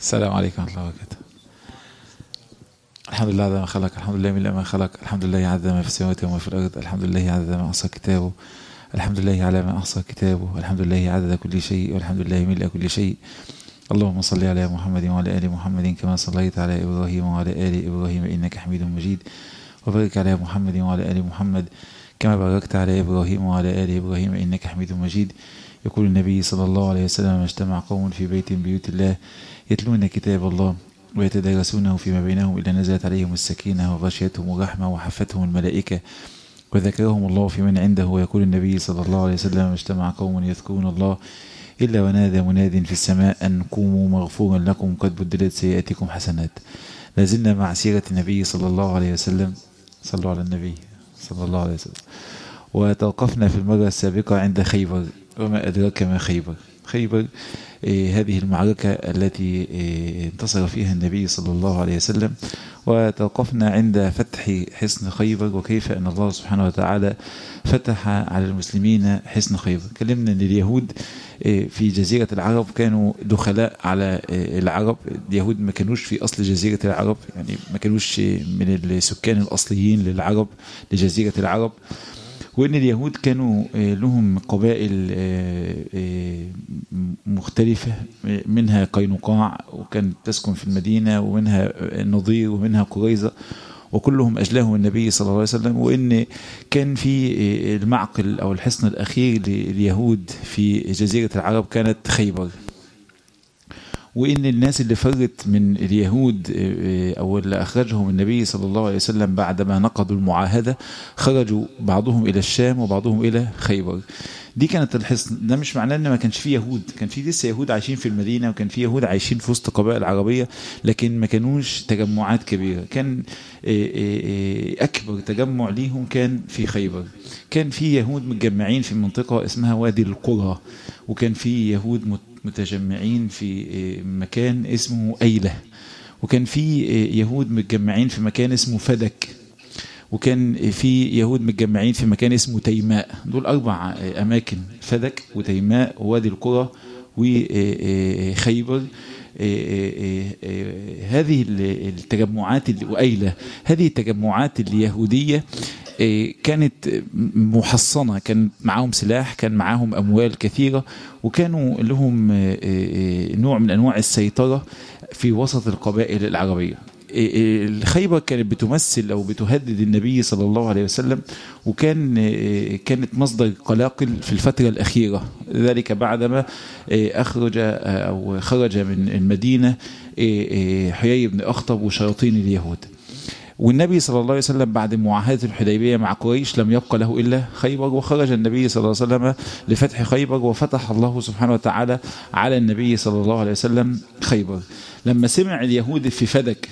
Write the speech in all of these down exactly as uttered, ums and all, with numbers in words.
السلام عليكم ورحمة الله وبركاته. الحمد لله عدد ما خلق، الحمد لله من ما خلق، الحمد لله عدد ما في السماوات وما في الأرض، الحمد لله عدد ما أحصى كتابه، الحمد لله على ما أحصى كتابه، الحمد لله عدد كل شيء، والحمد لله ملء كل شيء. اللهم صل على محمد وعلى آل محمد كما صليت على إبراهيم وعلى آل إبراهيم إنك حميد مجيد، وبارك على محمد وعلى آل محمد كما باركت على إبراهيم وعلى آل إبراهيم إنك حميد مجيد. يقول النبي صلى الله عليه وسلم: اجتمع قوم في بيت من بيوت الله يتلون كتاب الله ويتدارسونه فيما بينهم إلا نزلت عليهم السكينة وغشيتهم الرحمة وحفتهم الملائكة وذكرهم الله في من عنده. ويقول النبي صلى الله عليه وسلم: اجتمع قوم يذكرون الله إلا ونادى مناد في السماء أن قوموا مغفورا لكم قد بدلت سيئاتكم حسنات. لازلنا مع سيرة النبي صلى الله عليه وسلم. صلوا على النبي صلى الله عليه وسلم. وتوقفنا في المرة السابقة عند خيبر، وما أدراك ما خيبر. خيبر إيه هذه المعركة التي إيه انتصر فيها النبي صلى الله عليه وسلم. وتوقفنا عند فتح حصن خيبر، وكيف أن الله سبحانه وتعالى فتح على المسلمين حصن خيبر. كلمنا أن اليهود إيه في جزيرة العرب كانوا دخلاء على إيه العرب. اليهود ما كانوش في أصل جزيرة العرب، يعني ما كانوش من السكان الأصليين للعرب لجزيرة العرب، وإن اليهود كانوا لهم قبائل مختلفة، منها قينقاع وكانت تسكن في المدينة، ومنها نضير، ومنها قريظة، وكلهم أجلاهم النبي صلى الله عليه وسلم. وإن كان في المعقل أو الحصن الأخير لليهود في جزيرة العرب كانت خيبر. وإن الناس اللي فرت من اليهود أو اللي أخرجهم النبي صلى الله عليه وسلم بعدما نقضوا المعاهدة خرجوا بعضهم إلى الشام وبعضهم إلى خيبر. دي كانت الحصن. ده مش معناه ان ما كانش فيه يهود، كان فيه لسه يهود عايشين في المدينة، وكان فيه يهود عايشين في وسط قبائل عربية، لكن ما كانوش تجمعات كبيرة. كان أكبر تجمع ليهم كان في خيبر. كان فيه يهود متجمعين في منطقة اسمها وادي القرى، وكان فيه يهود متجمعين في مكان اسمه أيلة، وكان فيه يهود متجمعين في مكان اسمه فدك، وكان في يهود متجمعين في مكان اسمه تيماء. دول أربع أماكن: فدك وتيماء ووادي القرى وخيبر. هذه التجمعات وأيلة، هذه التجمعات اليهودية كانت محصنة، كان معاهم سلاح، كان معاهم أموال كثيرة، وكانوا لهم نوع من أنواع السيطرة في وسط القبائل العربية. الخيبر كانت بتمثل أو بتهدد النبي صلى الله عليه وسلم، وكان كانت مصدر قلاقل في الفترة الأخيرة، ذلك بعدما أخرج أو خرج من المدينة حيي بن أخطب وشياطين اليهود. والنبي صلى الله عليه وسلم بعد معاهدة الحديبية مع قريش لم يبقى له إلا خيبر، وخرج النبي صلى الله عليه وسلم لفتح خيبر، وفتح الله سبحانه وتعالى على النبي صلى الله عليه وسلم خيبر. لما سمع اليهود في فدك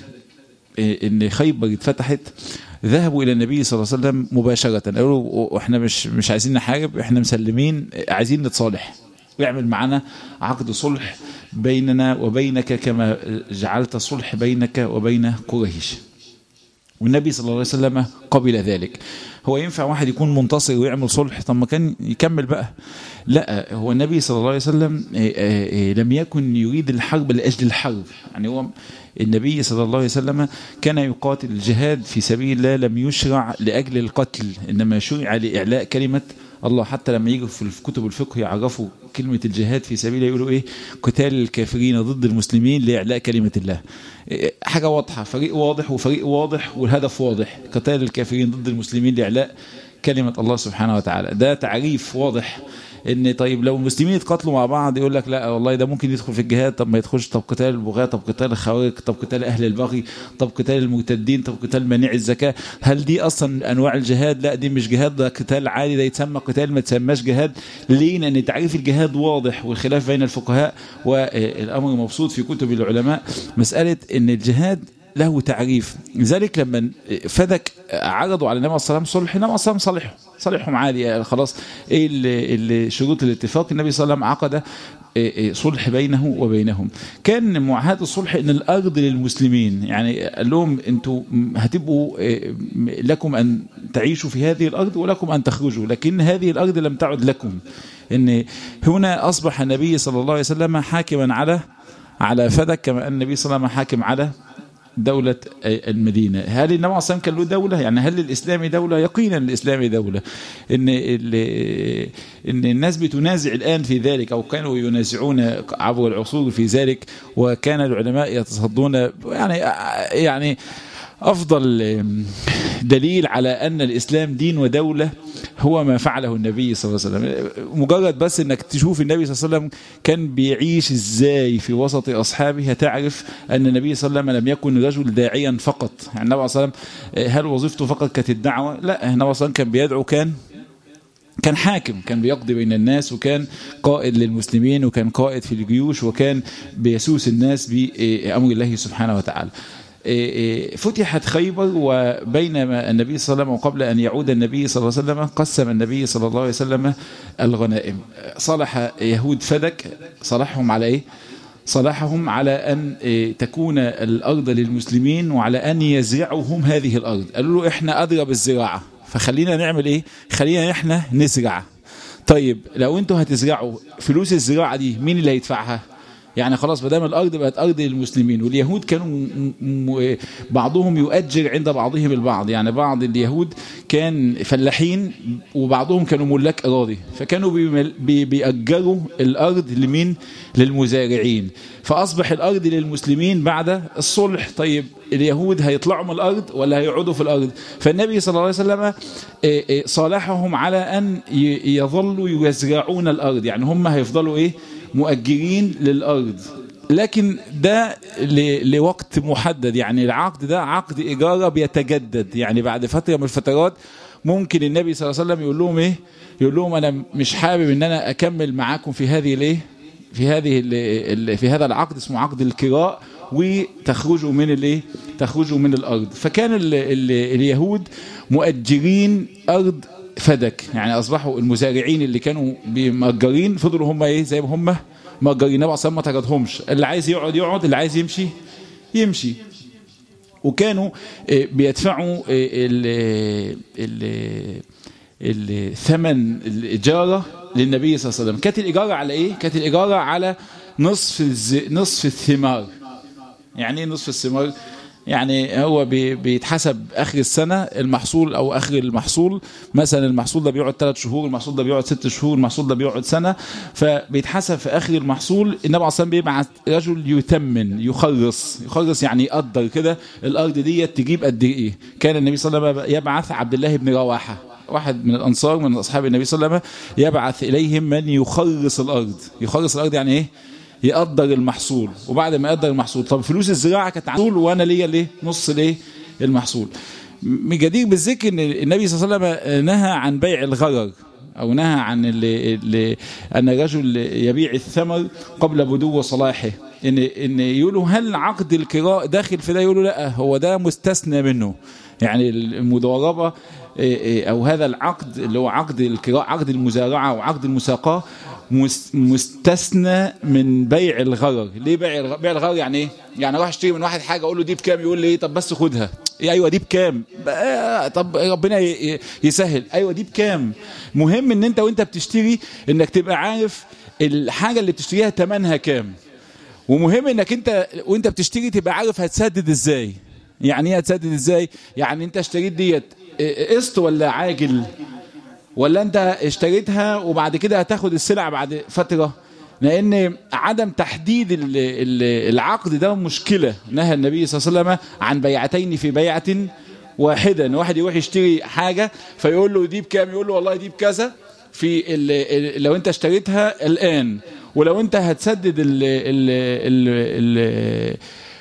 ان خيبر اتفتحت ذهبوا الى النبي صلى الله عليه وسلم مباشرة، قالوا احنا مش مش عايزين نحارب، احنا مسلمين، عايزين نتصالح، ويعمل معنا عقد صلح بيننا وبينك كما جعلت صلح بينك وبين قريش. والنبي صلى الله عليه وسلم قبل ذلك. هو ينفع واحد يكون منتصر ويعمل صلح؟ طب ما كان يكمل بقى. لا، هو النبي صلى الله عليه وسلم لم يكن يريد الحرب لأجل الحرب. يعني هو النبي صلى الله عليه وسلم كان يقاتل. الجهاد في سبيل الله لم يشرع لأجل القتل، إنما شرع لإعلاء كلمة الله. حتى لما يجوا في كتب الفقه يعرفوا كلمة الجهاد في سبيل الله يقولوا إيه؟ قتال الكافرين ضد المسلمين لإعلاء كلمة الله. حاجة واضحة، فريق واضح وفريق واضح والهدف واضح: قتال الكافرين ضد المسلمين لإعلاء كلمة الله سبحانه وتعالى. ده تعريف واضح. ان طيب لو المسلمين يتقاتلوا مع بعض يقول لك لا والله ده ممكن يدخل في الجهاد، طب ما يدخلش، طب قتال البغاة، طب قتال الخوارج، طب قتال اهل البغي، طب قتال المرتدين، طب قتال منيع الزكاة. هل دي اصلا انواع الجهاد؟ لا، دي مش جهاد، ده قتال عادي، ده يتسمى قتال ما تسماش جهاد. ليه؟ لان تعريف الجهاد واضح، والخلاف بين الفقهاء والامر مبسوط في كتب العلماء. مسألة ان الجهاد له تعريف. لذلك لما فدك عرضوا على النبي صلى الله عليه وسلم صلح، النبي صلى الله عليه وسلم صلحوا صلحهم عادي خلاص. ايه شروط الاتفاق؟ النبي صلى الله عليه وسلم عقد صلح بينه وبينهم. كان معاهدة الصلح ان الارض للمسلمين، يعني قال لهم انتوا هتبقوا لكم ان تعيشوا في هذه الارض ولكم ان تخرجوا، لكن هذه الارض لم تعد لكم. ان هنا اصبح النبي صلى الله عليه وسلم حاكما على على فدك كما أن النبي صلى الله عليه وسلم حاكم على دولة المدينة. هل النبي صلى الله عليه وسلم كان له دولة؟ يعني هل الإسلام دولة؟ يقينا الإسلام دولة. إن إن الناس بتنازع الآن في ذلك، أو كانوا ينازعون عبر العصور في ذلك، وكان العلماء يتصدون يعني يعني أفضل دليل على أن الإسلام دين ودولة هو ما فعله النبي صلى الله عليه وسلم. مجرد بس أنك تشوف النبي صلى الله عليه وسلم كان بيعيش إزاي في وسط أصحابه هتعرف أن النبي صلى الله عليه وسلم لم يكن رجل داعيا فقط. يعني النبي صلى الله عليه وسلم هل وظيفته فقط كانت الدعوة؟ لا، النبي صلى الله عليه وسلم كان بيدعو، كان كان حاكم، كان بيقضي بين الناس، وكان قائد للمسلمين، وكان قائد في الجيوش، وكان بيسوس الناس بأمر الله سبحانه وتعالى. فتحت خيبر، وبينما النبي صلى الله عليه وسلم قبل أن يعود النبي صلى الله عليه وسلم قسم النبي صلى الله عليه وسلم الغنائم. صلح يهود فدك، صلحهم على إيه؟ صلحهم على أن تكون الأرض للمسلمين، وعلى أن يزرعهم هذه الأرض. قالوا له إحنا أدرى بالزراعة، فخلينا نعمل إيه؟ خلينا إحنا نزرع. طيب لو أنتوا هتزرعوا، فلوس الزراعة دي مين اللي هيدفعها؟ يعني خلاص مدام الأرض بقت أرض للمسلمين. واليهود كانوا بعضهم يؤجر عند بعضهم البعض، يعني بعض اليهود كان فلاحين وبعضهم كانوا ملاك أراضي، فكانوا بيأجروا الأرض لمين؟ للمزارعين. فأصبح الأرض للمسلمين بعد الصلح. طيب اليهود هيطلعوا من الأرض ولا هيقعدوا في الأرض؟ فالنبي صلى الله عليه وسلم صالحهم على أن يظلوا يزرعون الأرض، يعني هم هيفضلوا إيه؟ مؤجرين للأرض، لكن ده لوقت محدد. يعني العقد ده عقد إجارة بيتجدد، يعني بعد فترة من الفترات ممكن النبي صلى الله عليه وسلم يقول لهم إيه؟ يقول لهم أنا مش حابب إن أنا أكمل معاكم في هذه الإيه؟ في هذه ال في هذا العقد اسمه عقد الكراء، وتخرجوا من الإيه؟ تخرجوا من الأرض. فكان ال ال اليهود مؤجرين أرض فدك، يعني أصبحوا المزارعين اللي كانوا بمأجرين فضلوا هم إيه؟ زي ما هم مأجرين. النبي صلى الله عليه وسلم ما تجدهمش، اللي عايز يقعد يقعد، اللي عايز يمشي يمشي. وكانوا بيدفعوا الثمن الإجارة للنبي صلى الله عليه وسلم. كانت الإجارة على إيه؟ كانت الإجارة على نصف نصف الثمار. يعني إيه نصف الثمار؟ يعني هو بيتحسب آخر السنة المحصول، أو آخر المحصول، مثلا المحصول ده بيقعد ثلاث شهور، المحصول ده بيقعد ست شهور، المحصول ده بيقعد سنة، فبيتحسب في آخر المحصول. النبي عليه الصلاة والسلام بيبعث رجل يتمن، يخرص يخرص يعني يقدر كده الأرض دي تجيب قد إيه. كان النبي صلى الله عليه وسلم يبعث عبد الله بن رواحة، واحد من الأنصار من أصحاب النبي صلى الله عليه وسلم، يبعث إليهم من يخرص الأرض. يخرص الأرض يعني إيه؟ يقدر المحصول. وبعد ما يقدر المحصول، طب فلوس الزراعة كانت عنده، وانا ليا ليه نص ليه المحصول. من جدير بالذكر ان النبي صلى الله عليه وسلم نهى عن بيع الغرر، او نهى عن اللي اللي ان الرجل يبيع الثمر قبل بدو صلاحه. ان ان يقولوا هل عقد الكراء داخل في ده؟ يقولوا لا، هو ده مستثنى منه. يعني المضاربة او هذا العقد اللي هو عقد الكراء، عقد المزارعة وعقد المساقاة، مستثنى من بيع الغرر. ليه بيع الغرر؟ بيع الغرر يعني ايه؟ يعني اروح اشتري من واحد حاجه اقول له دي بكام، يقول لي ايه؟ طب بس خدها. إيه؟ ايوه دي بكام؟ طب ربنا يسهل. ايوه دي بكام؟ مهم ان انت وانت بتشتري انك تبقى عارف الحاجه اللي بتشتريها ثمنها كام، ومهم انك انت وانت بتشتري تبقى عارف هتسدد ازاي. يعني ايه هتسدد ازاي؟ يعني انت اشتريت ديت قسط ولا عاجل، ولا انت اشتريتها وبعد كده هتاخد السلع بعد فترة؟ لان عدم تحديد العقد ده مشكلة. نهى النبي صلى الله عليه وسلم عن بيعتين في بيعة واحدة، ان واحد يروح يشتري حاجة فيقول له دي بكام، يقول له والله دي بكذا في ال لو انت اشتريتها الآن، ولو انت هتسدد ال ال ال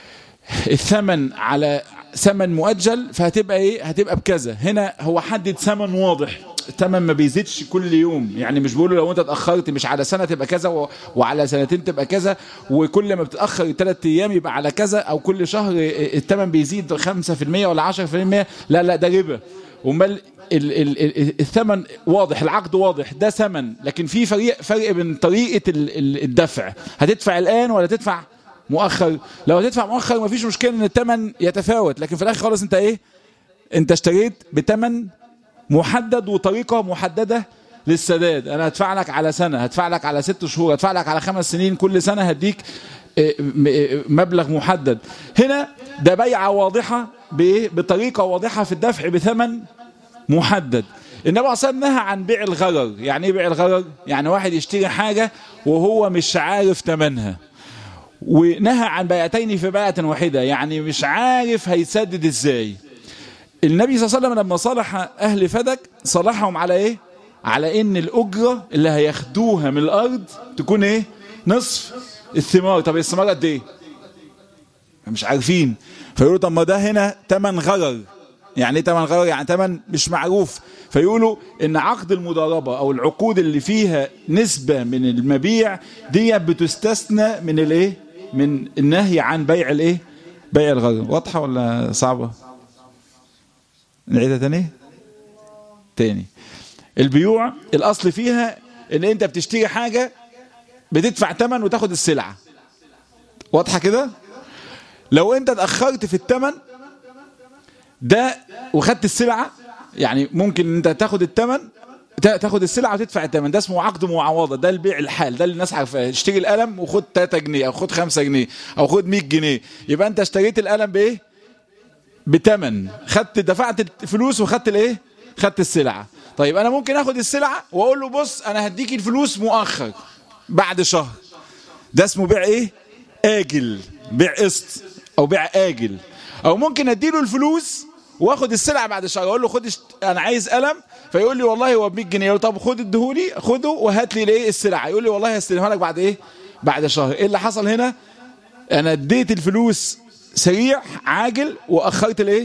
الثمن على ثمن مؤجل فهتبقى ايه؟ هتبقى بكذا. هنا هو حدد ثمن واضح، الثمن ما بيزيدش كل يوم. يعني مش بيقولوا لو انت اتاخرت مش على سنه تبقى كذا، و... وعلى سنتين تبقى كذا، وكل ما بتاخر ثلاث ايام يبقى على كذا، او كل شهر الثمن بيزيد خمسة في المية ولا عشرة في المية. لا لا، ده ربا. امال ال... ال... الثمن واضح، العقد واضح، ده ثمن. لكن في فرق فرق بين طريقه الدفع، هتدفع الان ولا تدفع مؤخر. لو هتدفع مؤخر مفيش مشكله ان الثمن يتفاوت، لكن في الاخر خالص انت ايه؟ انت اشتريت بثمن محدد وطريقة محددة للسداد. انا هدفع لك على سنة، هدفع لك على ست شهور، هدفع لك على خمس سنين، كل سنة هديك مبلغ محدد. هنا ده بيعة واضحة بطريقة واضحة في الدفع بثمن محدد. النبي عليه الصلاة والسلام نهى عن بيع الغرر. يعني ايه بيع الغرر؟ يعني واحد يشتري حاجة وهو مش عارف ثمنها. ونهى عن بيعتين في بيعة واحدة، يعني مش عارف هيسدد ازاي. النبي صلى الله عليه وسلم لما صالح اهل فدك صالحهم على ايه؟ على ان الاجرة اللي هياخدوها من الارض تكون ايه؟ نصف الثمار. طب الثمار قد ايه؟ مش عارفين، فيقولوا طب ما ده هنا تمن غرر. يعني ايه تمن غرر؟ يعني تمن مش معروف. فيقولوا ان عقد المضاربة او العقود اللي فيها نسبة من المبيع دي بتستثنى من الايه؟ من النهي عن بيع الايه؟ بيع الغرر. واضحة ولا صعبة؟ نعيدها تاني تاني. البيوع الاصل فيها ان انت بتشتري حاجة بتدفع ثمن وتاخد السلعة. واضحة كده؟ لو انت اتأخرت في الثمن ده وخدت السلعة، يعني ممكن انت تاخد الثمن تاخد السلعة وتدفع الثمن، ده اسمه عقد معاوضة. ده البيع الحال، ده اللي الناس عارفاه. اشتري القلم وخد ثلاثة جنيه او خد خمسة جنيه او خد مية جنيه، يبقى انت اشتريت القلم بايه؟ بثمن. خدت دفعت الفلوس وخدت الايه؟ خدت السلعة. طيب انا ممكن اخد السلعة واقول له بص انا هديك الفلوس مؤخر بعد شهر. ده اسمه بيع ايه؟ آجل، بيع قسط او بيع آجل. او ممكن اديله الفلوس واخد السلعة بعد شهر. اقول له خد اشت... انا عايز قلم، فيقول لي والله هو ب مية جنيه. طب خد اديهولي، خده وهات لي الايه؟ السلعة. يقول لي والله هستلمها لك بعد ايه؟ بعد شهر. ايه اللي حصل هنا؟ انا اديت الفلوس سريع عاجل واخرت الايه؟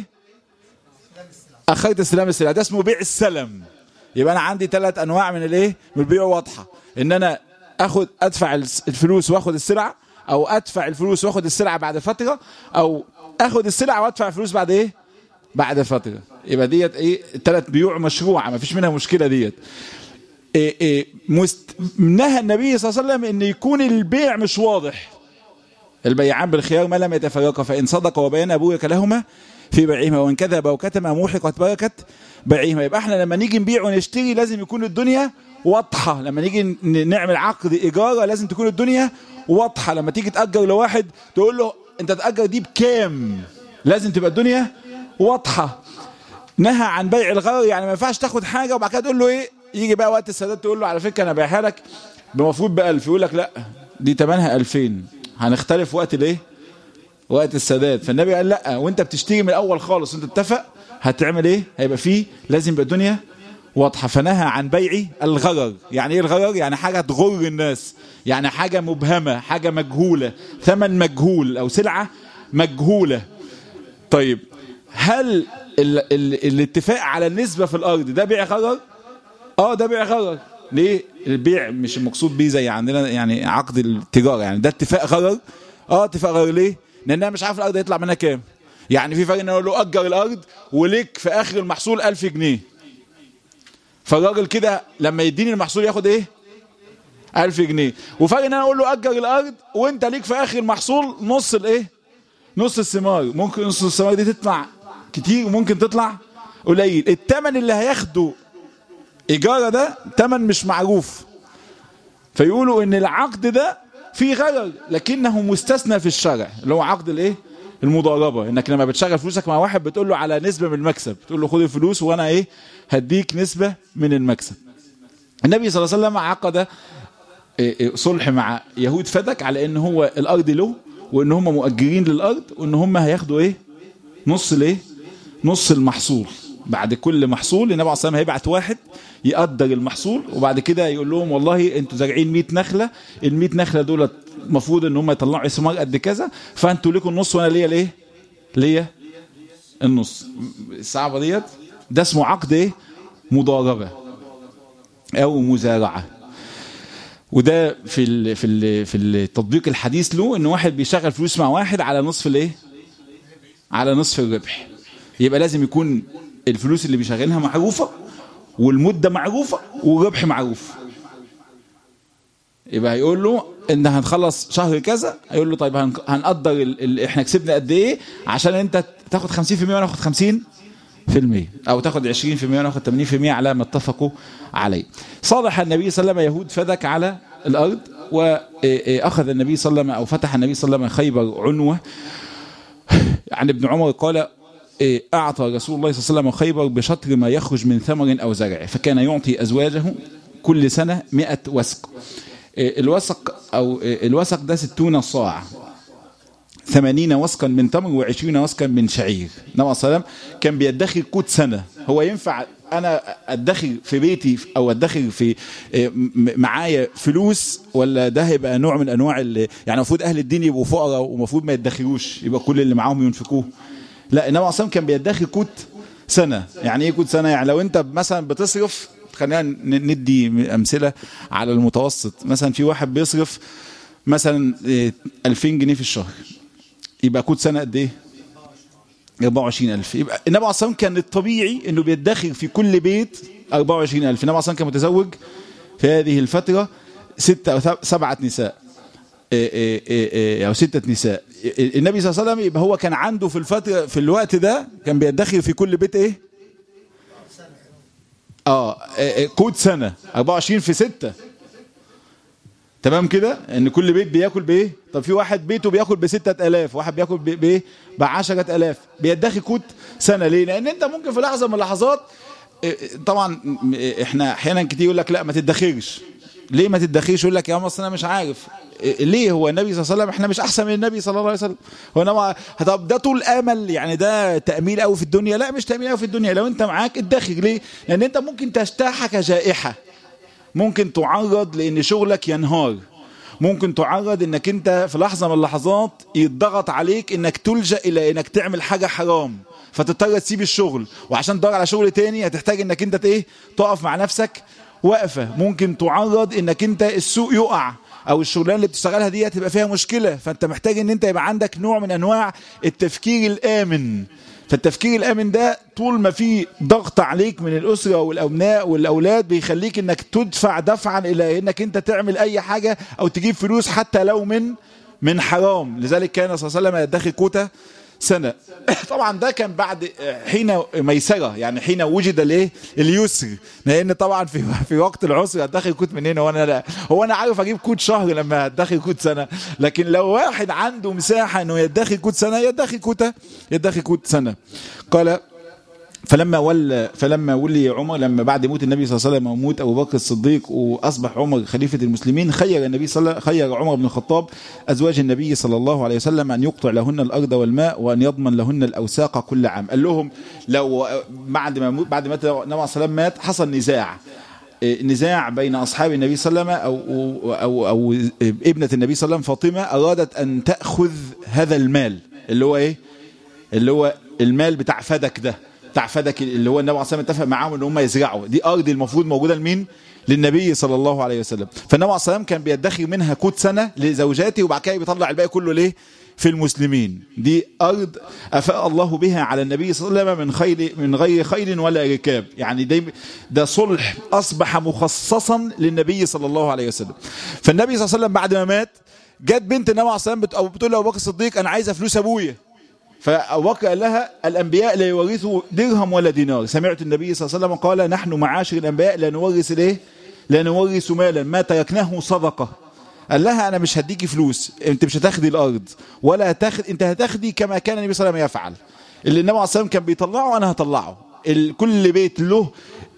اخرت استلام السلعة. ده اسمه بيع السلم. يبقى انا عندي ثلاث انواع من الايه؟ من البيع. واضحة ان انا اخد ادفع الفلوس واخد السلعة، او ادفع الفلوس واخد السلعة بعد فترة، او اخد السلعة وادفع الفلوس بعد ايه؟ بعد فترة. يبقى ديت ايه؟ الثلاث بيوع مشروعة، ما فيش منها مشكلة ديت. إيه إيه مست... نهى النبي صلى الله عليه وسلم ان يكون البيع مش واضح. البيعان بالخيار ما لم يتفرقا، فان صدق وبين بورك لهما في بيعهما وان كذب وكتم موحقت بركة بيعهما. يبقى احنا لما نيجي نبيع ونشتري لازم يكون الدنيا واضحة. لما نيجي نعمل عقد إيجار لازم تكون الدنيا واضحة. لما تيجي تأجر لواحد تقول له انت تأجر دي بكام، لازم تبقى الدنيا واضحة. نهى عن بيع الغرر، يعني ما ينفعش تاخد حاجة وبعد كده تقول له ايه؟ يجي بقى وقت السداد تقول له على فكرة انا بايعها لك بمفروض بألف، يقول لك لا دي تمنها ألفين، هنختلف وقت الايه؟ وقت السداد. فالنبي قال لا، وانت بتشتري من الاول خالص وانت اتفق هتعمل ايه؟ هيبقى فيه لازم يبقى الدنيا واضحة. فنهى عن بيع الغرر. يعني ايه الغرر؟ يعني حاجة تغر الناس، يعني حاجة مبهمة، حاجة مجهولة، ثمن مجهول او سلعة مجهولة. طيب هل ال ال الاتفاق على النسبة في الارض ده بيع غرر؟ اه ده بيع غرر. ليه؟ البيع مش المقصود بيه زي عندنا يعني عقد التجارة، يعني ده اتفاق غرر. اه اتفاق غرر. ليه؟ لان انا مش عارف الارض هيطلع منها كام. يعني في فرق ان اقول له اجر الارض وليك في اخر المحصول ألف جنيه، فالراجل كده لما يديني المحصول ياخد ايه؟ ألف جنيه. وفرق ان انا اقول له اجر الارض وانت ليك في اخر المحصول نص الايه؟ نص الثمار. ممكن نص الثمار دي تطلع كتير وممكن تطلع قليل. الثمن اللي هياخده ايجاره ده ثمن مش معروف. فيقولوا ان العقد ده فيه غرر لكنه مستثنى في الشرع، اللي هو عقد الايه؟ المضاربة. انك لما بتشغل فلوسك مع واحد بتقول له على نسبة من المكسب، تقول له خد الفلوس وانا ايه؟ هديك نسبة من المكسب. النبي صلى الله عليه وسلم عقد صلح مع يهود فدك على ان هو الارض له، وان هم مؤجرين للارض، وان هم هياخدوا ايه؟ نص الايه؟ نص المحصول. بعد كل محصول النبي عليه الصلاه والسلام هيبعت واحد يقدر المحصول، وبعد كده يقول لهم والله انتوا زارعين مية نخله، ال مية نخله دول المفروض ان هم يطلعوا ثمار قد كذا، فانتوا لكم النص وانا ليا الايه؟ ليا النص. الصعبه ديت ده اسمه عقد ايه؟ مضاربه او مزارعه. وده في ال في ال في التطبيق الحديث له ان واحد بيشغل فلوس مع واحد على نصف الايه؟ على نصف الربح. يبقى لازم يكون الفلوس اللي بيشغلها معروفه، والمده معروفه، والربح معروف. يبقى هيقول له ان هنخلص شهر كذا، هيقول له طيب هنقدر ال ال احنا كسبنا قد ايه عشان انت تاخد خمسين في المية وانا اخد خمسين في المية، او تاخد عشرين في المية وانا اخد ثمانين في المية على ما اتفقوا عليه. صالح النبي صلى الله عليه وسلم يهود فدك على الارض وأخذ النبي صلى الله عليه وسلم أو فتح النبي صلى الله عليه وسلم خيبر عنوة. عن ابن عمر قال أعطى رسول الله صلى الله عليه وسلم خيبر بشطر ما يخرج من ثمر أو زرع، فكان يعطي أزواجه كل سنة مئة وسق. الوسق أو الوسق ده ستون صاع، ثمانين وسقا من تمر وعشرين وسقا من شعير. النبي صلى الله عليه وسلم كان بيدخر قوت سنة. هو ينفع أنا أدخر في بيتي أو أدخر في معايا فلوس، ولا ده هيبقى نوع من أنواع يعني المفروض أهل الدين يبقوا فقراء ومفروض ما يدخروش، يبقى كل اللي معاهم ينفقوه؟ لا، النبي صلى الله عليه وسلم كان بيدخر قوت سنة. يعني إيه قوت سنة؟ يعني لو أنت مثلا بتصرف، خلينا ندي أمثلة على المتوسط، مثلا في واحد بيصرف مثلا ألفين جنيه في الشهر، يبقى قوت سنة قد ايه؟ أربعة وعشرين ألف. يبقى النبي عليه الصلاة والسلام كان الطبيعي انه بيدخر في كل بيت أربعة وعشرين ألف. النبي عليه الصلاة والسلام كان متزوج في هذه الفترة ستة أو سبعة نساء أو ستة نساء. النبي صلى الله عليه وسلم يبقى هو كان عنده في الفترة في الوقت ده كان بيدخر في كل بيت ايه؟ اه قوت سنة. أربعة وعشرين في ستة، تمام كده؟ ان كل بيت بياكل بايه؟ طب في واحد بيته بياكل بستة الاف، واحد بياكل بايه؟ بعشرة الاف. بيدخي قوت سنة. ليه؟ لان انت ممكن في لحظة من اللحظات، طبعا احنا احيانا كتير يقول لك لا ما تدخرش. ليه ما تدخرش؟ يقول لك يا مصر انا مش عارف ليه. هو النبي صلى الله عليه وسلم احنا مش احسن من النبي صلى الله عليه وسلم؟ هو نوع... طب ده طول امل يعني؟ ده تأميل قوي في الدنيا؟ لا، مش تأميل قوي في الدنيا. لو انت معاك ادخر. ليه؟ لان انت ممكن تجتاح كجائحة، ممكن تعرض لان شغلك ينهار، ممكن تعرض انك انت في لحظة من اللحظات يتضغط عليك انك تلجأ الى انك تعمل حاجة حرام، فتضطر تسيب الشغل، وعشان تدور على شغل تاني هتحتاج انك انت ايه؟ تقف مع نفسك وقفة. ممكن تعرض انك انت السوق يقع، او الشغلانه اللي بتشتغلها دي هتبقى فيها مشكلة، فانت محتاج ان انت يبقى عندك نوع من انواع التفكير الآمن. فالتفكير الآمن ده طول ما في ضغط عليك من الأسرة والأبناء والأولاد بيخليك انك تدفع دفعا إلى انك انت تعمل أي حاجة أو تجيب فلوس حتى لو من من حرام. لذلك كان صلى الله عليه وسلم يدخر قوت سنة. طبعا ده كان بعد حين ميسرة، يعني حين وجد الايه؟ اليسر. لأن طبعا في في وقت العسر هتدخل قوت منين؟ هو انا لا هو انا عارف اجيب قوت شهر لما هتدخل قوت سنة. لكن لو واحد عنده مساحة انه يدخر قوت سنة يدخر قوت يدخر قوت سنة. قال فلما ولى فلما ولي عمر، لما بعد موت النبي صلى الله عليه وسلم وموت ابو بكر الصديق واصبح عمر خليفه المسلمين، خير النبي صلى الله خير عمر بن الخطاب ازواج النبي صلى الله عليه وسلم ان يقطع لهن الارض والماء وان يضمن لهن الاوساق كل عام. قال لهم لو بعد ما بعد ما النبي صلى الله عليه وسلم مات حصل نزاع نزاع بين اصحاب النبي صلى الله عليه وسلم او او او ابنه النبي صلى الله عليه وسلم فاطمه ارادت ان تاخذ هذا المال اللي هو ايه؟ اللي هو المال بتاع فدك ده، بتاع فدك اللي هو النبي عليه الصلاه والسلام اتفق معاهم ان هم يزرعوا. دي ارض المفروض موجوده لمين؟ للنبي صلى الله عليه وسلم. فالنبي عليه الصلاه والسلام كان بيدخر منها قوت سنه لزوجاته، وبعد كده بيطلع الباقي كله ليه؟ في المسلمين. دي ارض افاء الله بها على النبي صلى الله عليه وسلم من خير من غير خيل ولا ركاب. يعني ده ده صلح اصبح مخصصا للنبي صلى الله عليه وسلم. فالنبي صلى الله عليه وسلم بعد ما مات جت بنت النبي عليه الصلاه والسلام بتقول له ابو بكر الصديق انا عايزه فلوس ابويا. فأبو بكر قال لها الأنبياء لا يورثوا درهم ولا دينار. سمعت النبي صلى الله عليه وسلم قال نحن معاشر الأنبياء لا نورث الايه؟ لا نورث مالا ما تركناه صدقة. قال لها أنا مش هديكي فلوس، أنت مش هتاخدي الأرض ولا هتاخد، أنت هتاخدي كما كان النبي صلى الله عليه وسلم يفعل. اللي النبي عليه الصلاة والسلام كان بيطلعه أنا هطلعه. كل بيت له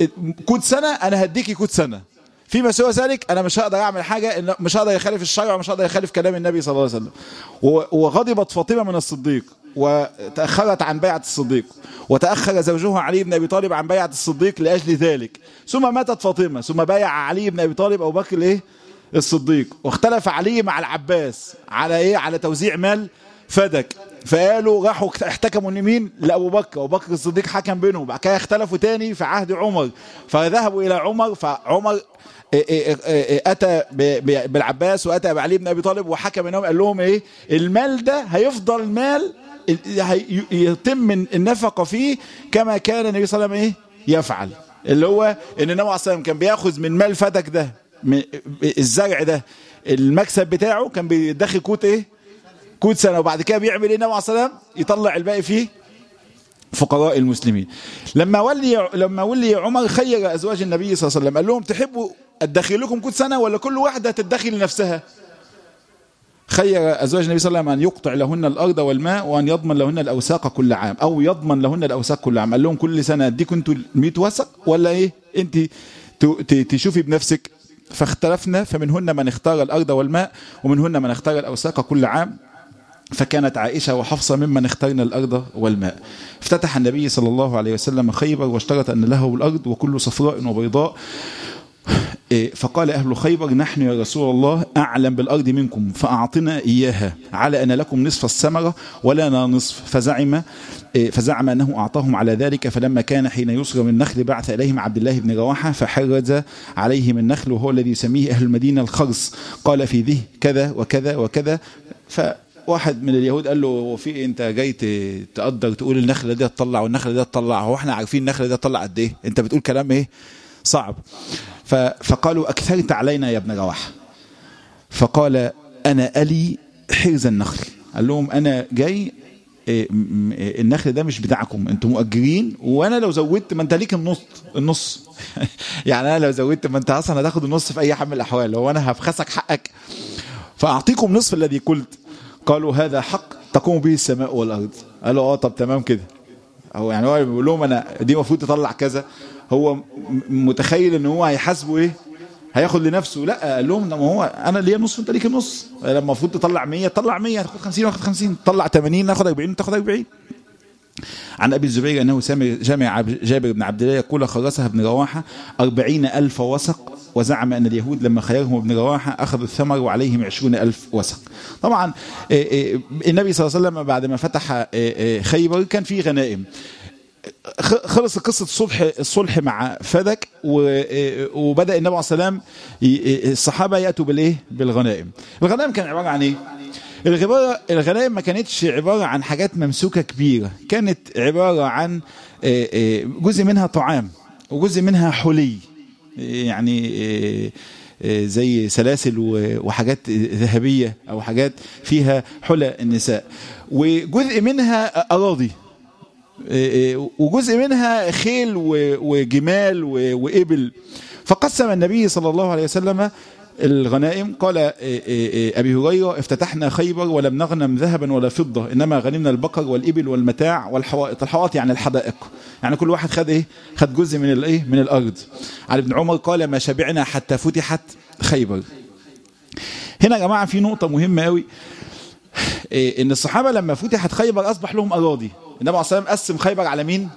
كود سنة أنا هديكي كود سنة. فيما سوى ذلك انا مش هقدر اعمل حاجه، مش هقدر يخالف الشرع ومش هقدر يخالف كلام النبي صلى الله عليه وسلم. وغضبت فاطمه من الصديق وتاخرت عن بيعه الصديق، وتاخر زوجها علي بن ابي طالب عن بيعه الصديق لاجل ذلك. ثم ماتت فاطمه، ثم بايع علي بن ابي طالب ابو بكر الايه؟ الصديق. واختلف علي مع العباس على ايه؟ على توزيع مال فدك. فقالوا راحوا احتكموا لمين؟ لابو بكر، وابو بكر الصديق حكم بينهم. بعد كده اختلفوا تاني في عهد عمر، فذهبوا الى عمر، فعمر اتى بالعباس واتى بعلي بن ابي طالب وحكم بينهم. قال لهم ايه؟ المال ده هيفضل مال يتم النفقه فيه كما كان النبي صلى الله عليه وسلم ايه؟ يفعل. اللي هو ان النبي عليه الصلاه والسلام كان بياخذ من مال فدك ده، الزرع ده، المكسب بتاعه كان بيدخل كوت ايه؟ كود سنة. وبعد كده بيعمل ايه النبي عليه الصلاة والسلام؟ يطلع الباقي فيه فقراء المسلمين. لما ولي لما ولي عمر خير ازواج النبي صلى الله عليه وسلم، قال لهم تحبوا ادخل لكم كل سنة ولا كل واحدة تدخل لنفسها؟ خير أزواج النبي صلى الله عليه وسلم أن يقطع لهن الأرض والماء وأن يضمن لهن الأوساق كل عام، أو يضمن لهن الأوساق كل عام. قال لهم كل سنة أديكم أنتوا مئة وسق ولا إيه أنت تشوفي بنفسك. فاختلفنا، فمنهن من اختار الأرض والماء ومنهن من اختار الأوساق كل عام، فكانت عائشة وحفصة ممن اختارن الأرض والماء. افتتح النبي صلى الله عليه وسلم خيبر واشترط أن له الأرض وكل صفراء وبيضاء، فقال أهل خيبر نحن يا رسول الله أعلم بالأرض منكم فأعطنا إياها على أن لكم نصف الثمرة ولنا نصف. فزعم فزعم أنه أعطاهم على ذلك. فلما كان حين يسر من النخل بعث إليهم عبد الله بن رواحة فحرز عليهم النخل، وهو الذي يسميه أهل المدينة الخرص. قال في ذه كذا وكذا وكذا. فواحد من اليهود قال له في انت جاي تقدر تقول النخلة دي تطلع والنخلة دي تطلع، هو احنا عارفين النخلة دي تطلع قد ايه؟ انت بتقول كلام ايه صعب. فقالوا أكثرت علينا يا ابن رواحة. فقال أنا ألي حرز النخل. قال لهم أنا جاي، النخل ده مش بتاعكم، انتم مؤجرين، وانا لو زودت ما انت ليك النص النص يعني انا لو زودت ما انت اصلا هتاخد النص في اي حال من الاحوال، هو انا هبخسك حقك. فاعطيكم نصف الذي قلت. قالوا هذا حق تقوم به السماء والارض. قالوا اه طب تمام كده. هو يعني هو بيقول لهم انا دي المفروض تطلع كذا، هو متخيل ان هو هيحاسبه ايه، هياخد لنفسه. لا، قال لهم ما هو انا ليا نص وانت ليك النص، لما المفروض تطلع مية تطلع مية، تاخد خمسين واخد خمسين، تطلع ثمانين ناخد أربعين تاخد أربعين. عن ابي الزبير انه جامع جابر بن عبد الله يقول خرسها ابن رواحه أربعين ألف وسق، وزعم ان اليهود لما خيرهم ابن رواحه اخذوا الثمر وعليهم عشرون ألف وسق. طبعا النبي صلى الله عليه وسلم بعد ما فتح خيبر كان فيه غنائم. خلص قصة الصلح الصلح مع فدك، وبدأ النبي عليه الصلاة والسلام الصحابة يأتوا بالايه بالغنائم. الغنائم كان عبارة عن ايه؟ الغنائم ما كانتش عبارة عن حاجات ممسوكة كبيرة، كانت عبارة عن جزء منها طعام وجزء منها حلي، يعني زي سلاسل وحاجات ذهبية أو حاجات فيها حلى النساء، وجزء منها أراضي، وجزء منها خيل وجمال وإبل. فقسم النبي صلى الله عليه وسلم الغنائم. قال أبي هريرة افتتحنا خيبر ولم نغنم ذهبا ولا فضة، إنما غنمنا البقر والإبل والمتاع والحوائط. الحوائط يعني الحدائق، يعني كل واحد خد إيه؟ خد جزء من الإيه؟ من الأرض. عن ابن عمر قال ما شبعنا حتى فتحت خيبر. هنا يا جماعة في نقطة مهمة قوي، إن الصحابة لما فتحت خيبر أصبح لهم أراضي. النبي عليه الصلاة والسلام قسم خيبر على مين؟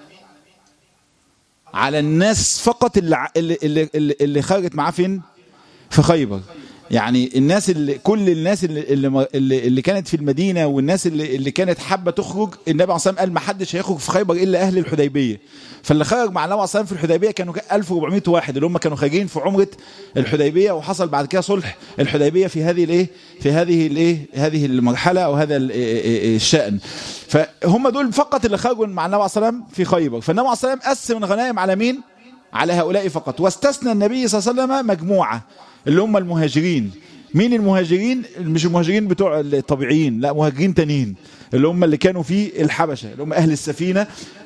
على الناس فقط اللي اللي اللي, اللي خرجت معاه فين؟ في خيبر. يعني الناس اللي كل الناس اللي اللي, اللي كانت في المدينة والناس اللي, اللي كانت حابة تخرج، النبي عليه الصلاة والسلام قال ما حدش هيخرج في خيبر إلا أهل الحديبية. فاللي خرج مع النبي عليه الصلاة والسلام في الحديبية كانوا ألف وأربعمائة واحد، اللي هم كانوا خارجين في عمرة الحديبية، وحصل بعد كده صلح الحديبية في هذه الايه في هذه الايه هذه المرحلة او هذا الشأن. فهم دول فقط اللي خرجوا مع النبي عليه الصلاة والسلام في خيبر. فالنبي عليه الصلاة والسلام قسم الغنائم على مين؟ على هؤلاء فقط، واستثنى النبي صلى الله عليه وسلم مجموعة اللي هم المهاجرين. مين المهاجرين؟ مش المهاجرين بتوع الطبيعيين، لا، مهاجرين تانيين اللي هم اللي كانوا في الحبشة، اللي هم أهل السفينة.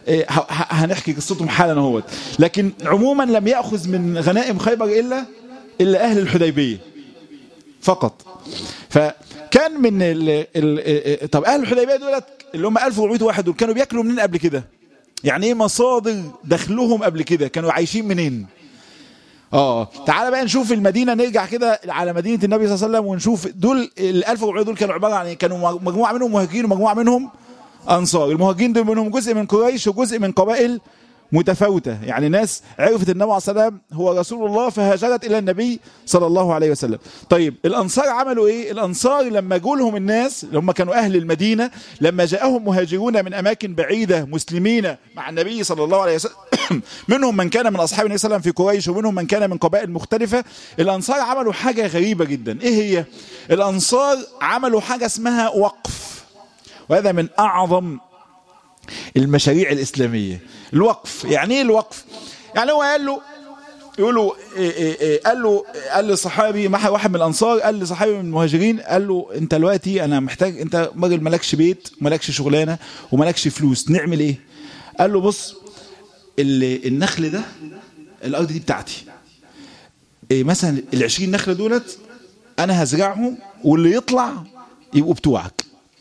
هنحكي قصتهم حالا اهوت. لكن عموما لم يأخذ من غنائم خيبر إلا إلا أهل الحديبية فقط. فكان من ال ال طب أهل الحديبية دولت اللي هم ألف وأربعمائة واحد دول كانوا بياكلوا منين قبل كده؟ يعني ايه مصادر دخلهم قبل كده؟ كانوا عايشين منين؟ اه تعال بقى نشوف المدينة، نرجع كده على مدينة النبي صلى الله عليه وسلم ونشوف دول ال ألف وأربعمائة دول كانوا عبارة عن ايه؟ كانوا مجموعة منهم مهاجرين ومجموعة منهم أنصار. المهاجرين دول منهم جزء من قريش وجزء من قبائل متفاوتة، يعني ناس عرفت النبي عليه الصلاة والسلام هو رسول الله فهاجرت إلى النبي صلى الله عليه وسلم. طيب الأنصار عملوا إيه؟ الأنصار لما جولهم الناس اللي هم كانوا أهل المدينة، لما جاءهم مهاجرون من أماكن بعيدة مسلمين مع النبي صلى الله عليه وسلم منهم من كان من أصحاب النبي صلى الله عليه وسلم في قريش ومنهم من كان من قبائل مختلفة، الأنصار عملوا حاجة غريبة جدا. إيه هي؟ الأنصار عملوا حاجة اسمها وقف، وهذا من أعظم المشاريع الإسلامية. الوقف يعني ايه الوقف؟ يعني هو قال له يقولوا إيه إيه إيه قال له قال لصحابي واحد من الأنصار، قال لصحابي من المهاجرين، قال له انت دلوقتي انا محتاج، انت راجل مالكش بيت ومالكش شغلانه ومالكش فلوس، نعمل ايه؟ قال له بص، النخل ده الارض دي بتاعتي، إيه مثلا العشرين نخلة دولت انا هزرعهم واللي يطلع يبقوا بتوعك.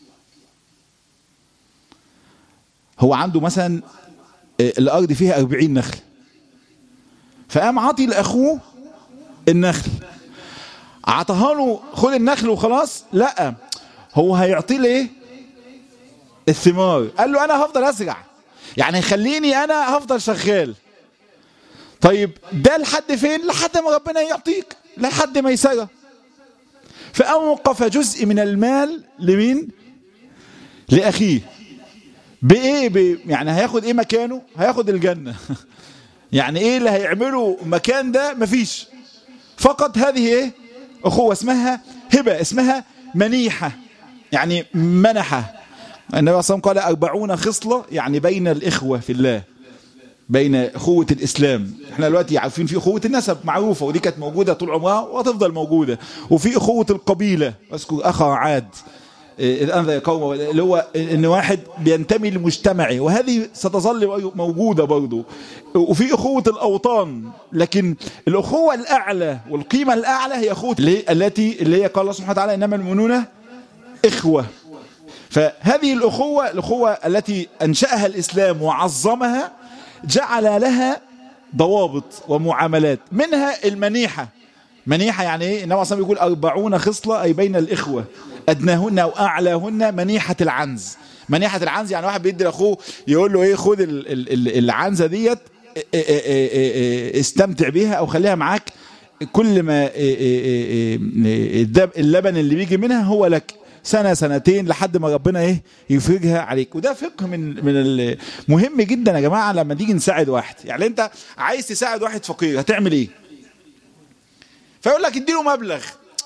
هو عنده مثلا الارض فيها أربعين نخل، فقام عاطي لاخوه النخل، عطاها له خد النخل وخلاص، لا هو هيعطيه ايه؟ الثمار. قال له انا هفضل ازرع، يعني خليني انا هفضل شغال. طيب ده لحد فين؟ لحد ما ربنا يعطيك، لحد ما يسرى. فأوقف جزء من المال لمين؟ لأخيه. بإيه؟ ب... يعني هياخد إيه مكانه؟ هياخد الجنة. يعني إيه اللي هيعمله مكان ده؟ مفيش. فقط هذه إيه؟ أخوة اسمها هبة، اسمها منيحة، يعني منحة. النبي صلى الله عليه وسلم قال أربعون خصلة، يعني بين الإخوة في الله، بين أخوة الإسلام. احنا دلوقتي عارفين في أخوة النسب معروفة، ودي كانت موجودة طول عمرها وهتفضل موجودة. وفي أخوة القبيلة، أذكر أخا عاد إذ أنذر قومه، اللي هو إن واحد بينتمي لمجتمعه، وهذه ستظل موجودة برضو. وفي أخوة الأوطان، لكن الأخوة الأعلى والقيمة الأعلى هي أخوة التي اللي هي قال الله سبحانه وتعالى إنما المؤمنون إخوة. فهذه الأخوة، الأخوة التي أنشأها الإسلام وعظمها، جعل لها ضوابط ومعاملات، منها المنيحة. منيحة يعني ايه؟ النبي صلى الله عليه وسلم يقول أربعون خصلة، أي بين الإخوة أدناهن أو أعلاهن منيحة العنز. منيحة العنز يعني واحد بيدي لأخوه يقول له ايه؟ خد العنزة ديت استمتع بيها أو خليها معاك، كل ما اللبن اللي بيجي منها هو لك سنة سنتين لحد ما ربنا ايه يفرجها عليك. وده فقه من من المهم جدا يا جماعة لما نيجي نساعد واحد. يعني انت عايز تساعد واحد فقير هتعمل ايه؟ فيقول لك اديله مبلغ.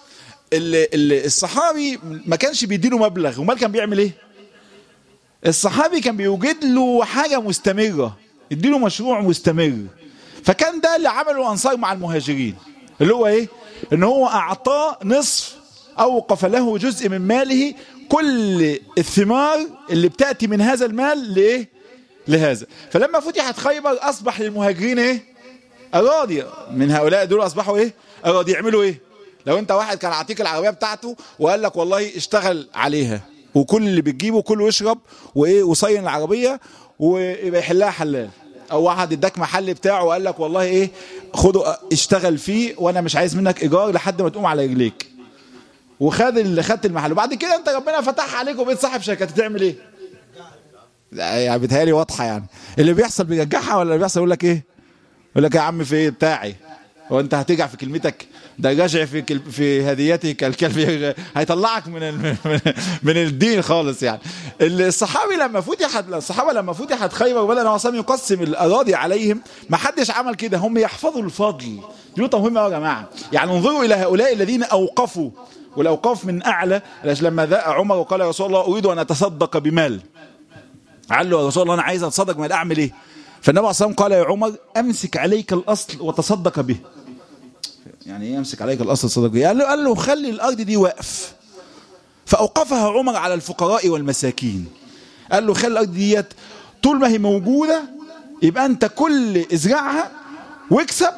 الصحابي ما كانش بيديله مبلغ، ومال كان بيعمل ايه؟ الصحابي كان بيوجد له حاجة مستمرة، يديله مشروع مستمر. فكان ده اللي عمله الأنصار مع المهاجرين، اللي هو ايه؟ ان هو اعطاه نصف، أوقف له جزء من ماله، كل الثمار اللي بتأتي من هذا المال لإيه؟ لهذا. فلما فتحت خيبر أصبح للمهاجرين إيه؟ أراضي. من هؤلاء دول أصبحوا إيه؟ أراضي. يعملوا إيه؟ لو أنت واحد كان عطيك العربية بتاعته وقال لك والله اشتغل عليها، وكل اللي بتجيبه كله يشرب وإيه وصين العربية ويبقى يحلها حلال. أو واحد اداك محل بتاعه وقال لك والله إيه خده اشتغل فيه وأنا مش عايز منك إيجار لحد ما تقوم على رجليك، وخد اللي خدت المحل، وبعد كده انت ربنا فتح عليك وبقيت صاحب شركه، تعمل ايه؟ يعني بتهيألي واضحه. يعني اللي بيحصل بيرجعها، ولا اللي بيحصل يقول لك ايه؟ يقول لك يا عم في ايه بتاعي، هو انت هترجع في كلمتك؟ ده راجع في كل... في هديتي كالكلب، هيطلعك من ال... من الدين خالص. يعني الصحابي لما فتحت الصحابه لما فتحت خيبر وبدا النبي صلى الله عليه وسلم يقسم الاراضي عليهم، ما حدش عمل كده، هم يحفظوا الفضل. دي نقطه مهمه يا جماعه. يعني انظروا الى هؤلاء الذين اوقفوا، والأوقاف من أعلى. لما ذاق عمر وقال يا رسول الله أريد أن أتصدق بمال، قال له يا رسول الله أنا عايز أتصدق بمال، أعمل إيه؟ فالنبي عليه الصلاة والسلام قال يا عمر أمسك عليك الأصل وتصدق به. يعني إيه أمسك عليك الأصل وتصدق به؟ قال له, قال له خلي الأرض دي وقف. فأوقفها عمر على الفقراء والمساكين. قال له خلي الأرض ديت طول ما هي موجودة يبقى أنت كل ازرعها واكسب،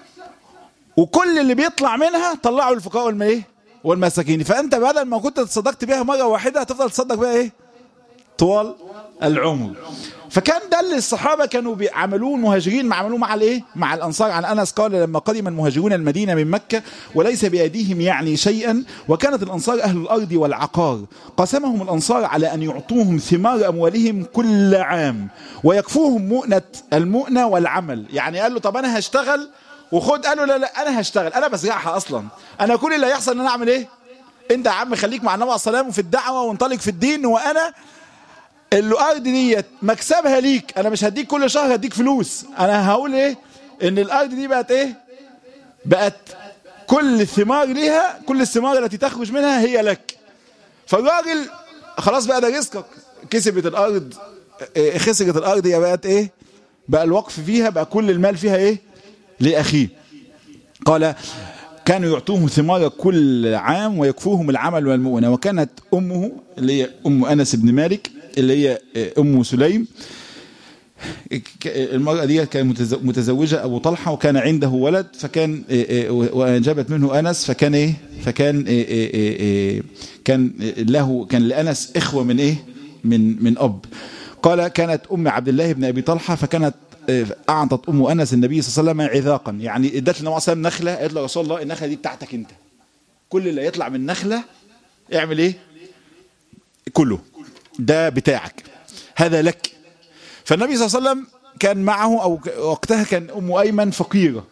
وكل اللي بيطلع منها طلعه للفقراء والمايه والمساكين. فأنت بدل ما كنت تصدقت بها مرة واحدة هتفضل تصدق بها إيه؟ طوال العمر. فكان ده اللي الصحابة كانوا بيعملوه، المهاجرين ما عملوه مع الايه؟ مع الأنصار. عن أنس قال لما قدم المهاجرون المدينة من مكة وليس بأيديهم يعني شيئا، وكانت الأنصار أهل الأرض والعقار، قسمهم الأنصار على أن يعطوهم ثمار أموالهم كل عام ويكفوهم مؤنة المؤنة والعمل. يعني قال له طب أنا هشتغل وخد، قالوا لا لا انا هشتغل، انا بزرعها اصلا، انا كل اللي هيحصل ان انا اعمل ايه؟ انت يا عم خليك مع النبي عليه الصلاه والسلام وفي الدعوه وانطلق في الدين، وانا الارض ديت مكسبها ليك، انا مش هديك كل شهر هديك فلوس، انا هقول ايه؟ ان الارض دي بقت ايه؟ بقت كل الثمار ليها، كل الثمار التي تخرج منها هي لك. فالراجل خلاص بقى ده رزقك، كسبت الارض، خسرت الارض، هي بقت ايه؟ بقى الوقف فيها، بقى كل المال فيها ايه؟ لأخيه. قال كانوا يعطوهم ثمار كل عام ويكفوهم العمل والمؤونة. وكانت أمه اللي هي أم أنس بن مالك اللي هي أم سليم، المرأة دي كانت متزوجة أبو طلحة وكان عنده ولد، فكان وأنجبت منه أنس، فكان إيه فكان إيه إيه إيه كان له كان لأنس إخوة من إيه من من أب. قال كانت أم عبد الله بن أبي طلحة فكانت أعطت أم أنس النبي صلى الله عليه وسلم عذاقا، يعني ادت النبي صلى الله عليه وسلم نخلة، قالت له يا رسول الله النخلة دي بتاعتك أنت، كل اللي يطلع من نخلة اعمل إيه كله ده بتاعك، هذا لك. فالنبي صلى الله عليه وسلم كان معه، أو وقتها كان أم أيمن فقيرة،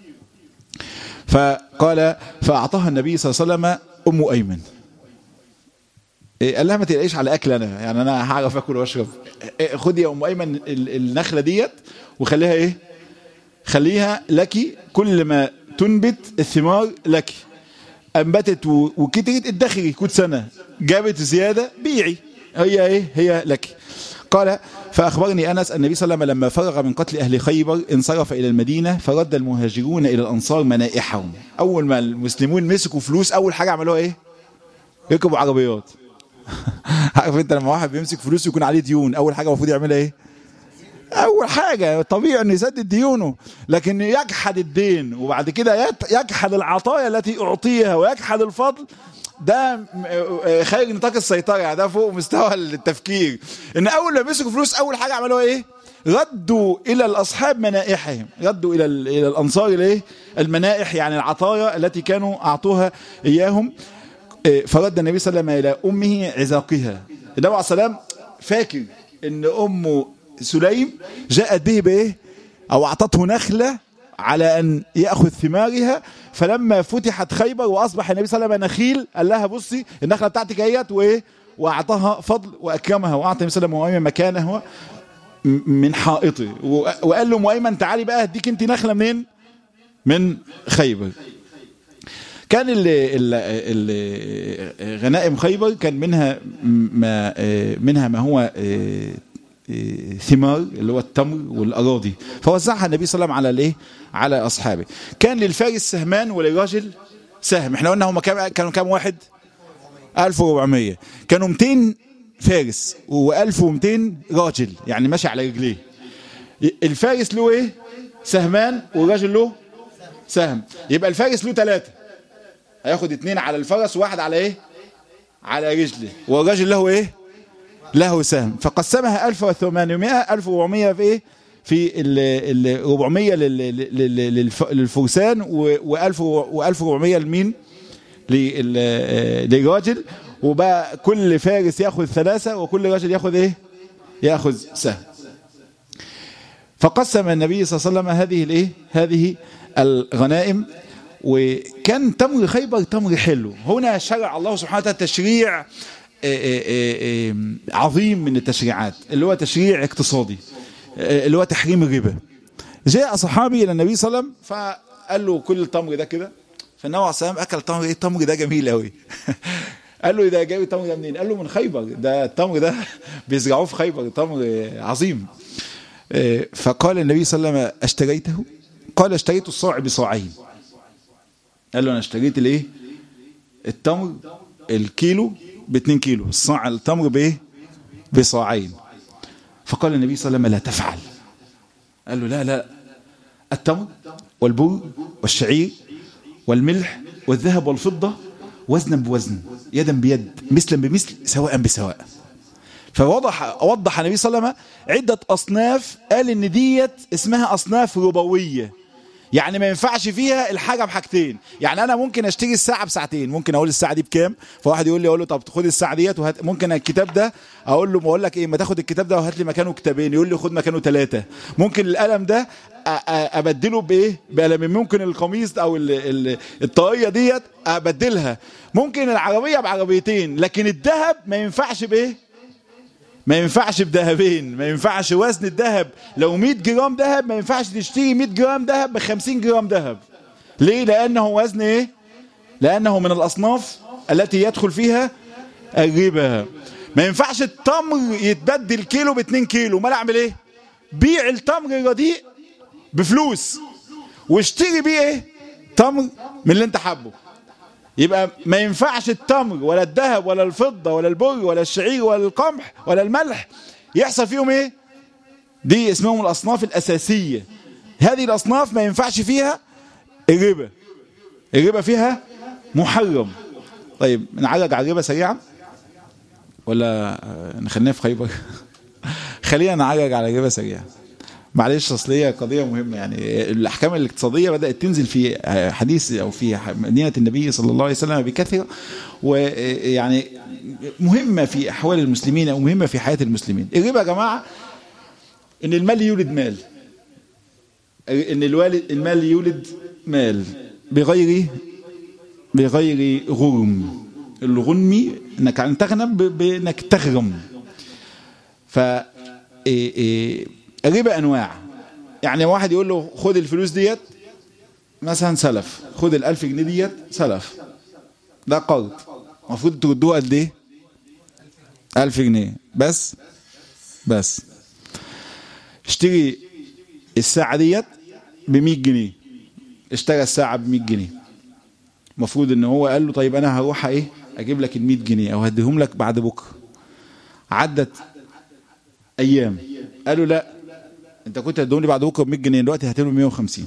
فقال فأعطاها النبي صلى الله عليه وسلم أم أيمن، قال لها ما تلاقيش على أكل أنا، يعني أنا هعرف أكل وأشرب، خدي يا أم أيمن النخلة ديت وخليها إيه خليها لك، كل ما تنبت الثمار لك، أنبتت وكترت ادخري كل سنة، جابت زيادة بيعي، هي إيه هي لك. قال فأخبرني أنس النبي صلى الله عليه وسلم لما فرغ من قتل أهل خيبر انصرف إلى المدينة فرد المهاجرون إلى الأنصار منائحهم. أول ما المسلمون مسكوا فلوس أول حاجة عملوها إيه يركبوا عربيات. عارف أنت لما واحد بيمسك فلوس يكون عليه ديون أول حاجة المفروض يعملها إيه؟ أول حاجة طبيعي إنه يسدد ديونه، لكن يجحد الدين وبعد كده يجحد العطايا التي أعطيها ويجحد الفضل، ده خارج نطاق السيطرة، يعني ده فوق مستوى التفكير. إن أول ما مسكوا فلوس أول حاجة عملوها إيه؟ ردوا إلى الأصحاب منائحهم، ردوا إلى إلى الأنصار إلى المنائح، يعني العطايا التي كانوا أعطوها إياهم. فرد النبي صلى الله عليه وسلم إلى أمه عزاقها. النبي عليه السلام فاكر إن أم سليم جاءت به بإيه؟ أو أعطته نخلة على أن يأخذ ثمارها، فلما فتحت خيبر وأصبح النبي صلى الله عليه وسلم نخيل قال لها بصي النخلة بتاعتك اهيت، وإيه وأعطاها فضل وأكرمها، وأعطى النبي صلى الله عليه وسلم مكانه من حائطه، وقال له مؤيمن تعالي بقى هديك انت نخلة منين؟ من خيبر. كان غنائم خيبر كان منها ما منها ما هو ثمار اللي هو التمر والأراضي، فوزعها النبي صلى الله عليه وسلم على الايه على أصحابه. كان للفارس سهمان وللراجل سهم. احنا قلنا هم كانوا كام واحد؟ ألف وأربعمية. كانوا مئتين فارس وألف ومئتين راجل، يعني ماشي على رجليه. الفارس له ايه سهمان والراجل له سهم، يبقى الفارس له ثلاثة، هياخد اتنين على الفرس وواحد على ايه على رجله، والراجل له ايه له سهم. فقسمها ألف وثمانمائة ألف وأربعمائة في ايه في ال أربعمائة للفرسان و1000 و1400 لمين للراجل، وبقى كل فارس ياخذ ثلاثة وكل راجل ياخذ ايه ياخذ سهم. فقسم النبي صلى الله عليه وسلم هذه الايه هذه الغنائم. وكان تمر خيبر تمر حلو. هنا شرع الله سبحانه وتعالى تشريع عظيم من التشريعات، اللي هو تشريع اقتصادي، اللي هو تحريم الربا. جاء صحابي الى النبي صلى الله عليه وسلم فقال له كل التمر ده كده، فالنبي عليه الصلاه والسلام اكل التمر. ايه التمر ده جميل قوي. قال له ده جايب التمر ده منين؟ قال له من خيبر، ده التمر ده بيزرعوه في خيبر، تمر عظيم. فقال النبي صلى الله عليه وسلم اشتريته؟ قال اشتريت الصاع بصاعين. قال له انا اشتريت الايه التمر الكيلو باتنين كيلو، الصاع التمر بايه بصاعين. فقال النبي صلى الله عليه وسلم لا تفعل. قال له لا لا التمر والبر والشعير والملح والذهب والفضة وزنا بوزن يدا بيد مثلا بمثل سواء بسواء. فوضح وضح النبي صلى الله عليه وسلم عدة أصناف، قال إن ديت اسمها أصناف ربوية، يعني ما ينفعش فيها الحاجة بحاجتين. يعني أنا ممكن أشتري الساعة بساعتين، ممكن أقول الساعة دي بكام، فواحد يقول لي أقول له طب خد الساعة ديت وهات، ممكن الكتاب ده أقول له بقول لك إيه ما تاخد الكتاب ده وهات لي مكانه كتابين، يقول لي خد مكانه ثلاثة. ممكن القلم ده أبدله بإيه بقلمين، ممكن القميص أو الطاقية ديت أبدلها، ممكن العربية بعربيتين، لكن الذهب ما ينفعش بإيه ما ينفعش بذهبين، ما ينفعش وزن الذهب لو مئة جرام ذهب ما ينفعش تشتري مئة جرام ذهب ب خمسين جرام ذهب. ليه؟ لأنه وزن ايه؟ لأنه من الأصناف التي يدخل فيها الربا. ما ينفعش التمر يتبدل كيلو باتنين كيلو. ما اعمل ايه؟ بيع التمر الرديء بفلوس واشتري بيه ايه؟ تمر من اللي انت حابه. يبقى ما ينفعش التمر ولا الذهب ولا الفضة ولا البر ولا الشعير ولا القمح ولا الملح يحصل فيهم ايه دي اسمهم الأصناف الأساسية. هذه الأصناف ما ينفعش فيها الربا، الربا فيها محرم. طيب نعرج على الربا سريعا ولا نخلينا في خيبر؟ خلينا نعرج على الربا سريعا معلش، اصل هي قضيه مهمه. يعني الاحكام الاقتصاديه بدات تنزل في حديث او في مدينه النبي صلى الله عليه وسلم بكثره، ويعني مهمه في احوال المسلمين او مهمه في حياه المسلمين. الربا يا جماعه ان المال يولد مال، ان الوالد المال يولد مال بغير بغير غرم. الغنم انك عن تغنم بانك تغرم. ف الربا انواع. يعني واحد يقول له خد الفلوس ديت مثلا سلف، خد الألف جنيه ديت سلف، ده قرض، المفروض تردوه قد ايه؟ ألف جنيه بس. بس اشتري الساعة ديت بمية جنيه، اشترى الساعة بمية جنيه، المفروض ان هو قال له طيب انا هروح ايه اجيب لك المية جنيه او هديهم لك بعد بكره. عدت ايام، قالوا لا انت كنت هتديهم لي بعد بكره ب مية جنيه، دلوقتي هتديهم مية وخمسين.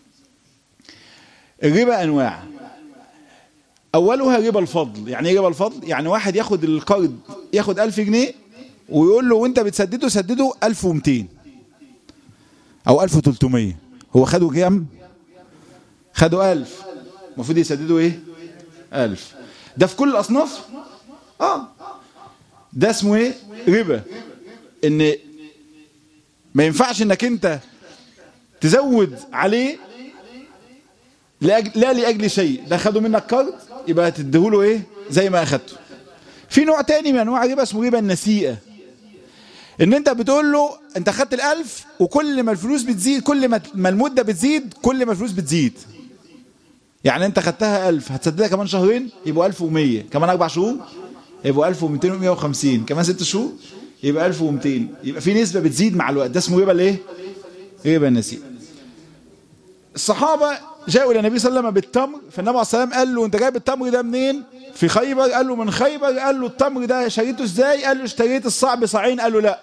الربا انواع. اولها ربا الفضل. يعني ايه ربا الفضل؟ يعني واحد ياخد القرض، ياخد ألف جنيه ويقول له وانت بتسدده سدده ألف ومئتين او ألف وثلاثمية. هو خده كام؟ خدوا ألف، المفروض يسددوا ايه؟ ألف. ده في كل الاصناف. اه ده اسمه ايه؟ ربا. ان ما ينفعش انك انت تزود عليه لأجل لا لاجل شيء. ده خدوا منك قرض يبقى تديهوله ايه؟ زي ما اخدته. في نوع تاني من انواع الربا اسمه ربا النسيئه. ان انت بتقول له انت خدت الألف وكل ما الفلوس بتزيد، كل ما المده بتزيد كل ما الفلوس بتزيد. يعني انت خدتها ألف هتسددها كمان شهرين يبقوا ألف ومية، كمان اربع شهور يبقوا ألف ومئتين ومية وخمسين، كمان ست شهور يبقى ألف ومئتين. يبقى في نسبه بتزيد مع الوقت. ده اسمه ربا الايه؟ ربا النسيئه. الصحابه جاءوا الى النبي صلى الله عليه وسلم بالتمر، فالنبي عليه الصلاه والسلام قال له انت جايب التمر ده منين؟ في خيبر. قال له من خيبر. قال له التمر ده شريته ازاي؟ قال له اشتريت الصاع بصاعين. قال له لا،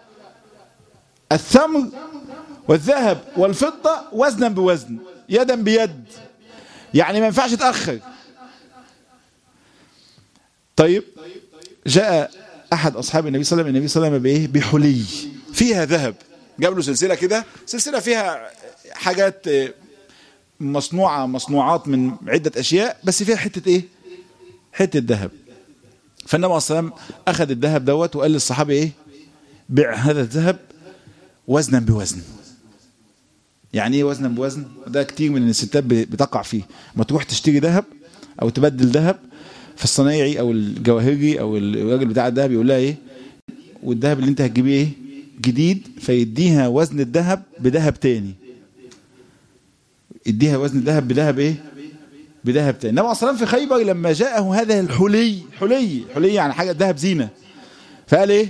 الثمر والذهب والفضه وزنا بوزن يدا بيد، يعني ما ينفعش تأخر. طيب جاء أحد أصحاب النبي صلى الله عليه وسلم النبي صلى الله عليه وسلم بإيه؟ بحلي فيها ذهب. جاب له سلسلة كده، سلسلة فيها حاجات مصنوعة مصنوعات من عدة أشياء، بس فيها حتة إيه؟ حتة ذهب. فالنبي عليه الصلاة والسلام أخذ الذهب دوت وقال للصحابة إيه؟ بيع هذا الذهب وزنا بوزن. يعني ايه وزنا بوزن؟ ده كتير من الستات بتقع فيه. ما تروح تشتري ذهب او تبدل ذهب في الصنايعي او الجواهري او الراجل بتاع الذهب يقول لها ايه؟ والذهب اللي انت هتجيبيه ايه؟ جديد. فيديها وزن الذهب بذهب تاني، يديها وزن الذهب بذهب ايه؟ بذهب تاني. النبي صلى الله عليه وسلم في خيبر لما جاءه هذا الحلي، حلي حلي يعني حاجه ذهب زينه، فقال ايه؟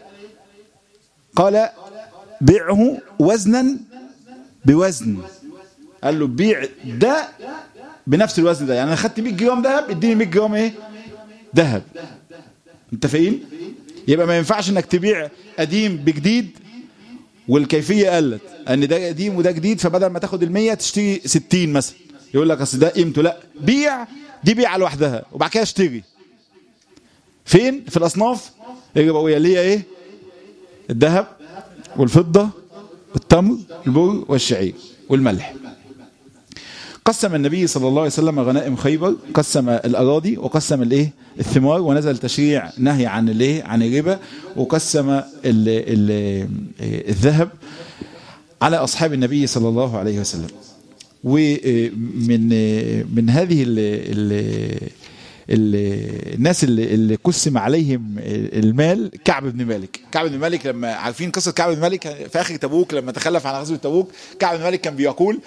قال بيعه وزنا بوزن. قال له بيع ده بنفس الوزن ده. يعني انا خدت مية جرام ذهب اديني مية جرام ايه؟ ذهب. انت فاهم؟ يبقى ما ينفعش انك تبيع قديم بجديد والكيفيه قلت، ان ده قديم وده جديد، فبدل ما تاخد المية تشتري ستين مثلا، يقول لك اصل ده قيمته. لا، بيع دي بيع لوحدها وبعد كده اشتري. فين؟ في الاصناف الربويه اللي هي ايه؟ الذهب والفضه، التمر، البر والشعير والملح. قسم النبي صلى الله عليه وسلم غنائم خيبر، قسم الأراضي وقسم الايه؟ الثمار، ونزل تشريع نهي عن الايه؟ عن الربا، وقسم ال ال الذهب على أصحاب النبي صلى الله عليه وسلم. ومن من هذه ال ال الناس اللي, اللي قسم عليهم المال كعب بن مالك. كعب بن مالك لما عارفين قصة كعب بن مالك في آخر تبوك لما تخلف عن غزوة تبوك، كعب بن مالك كان بيقول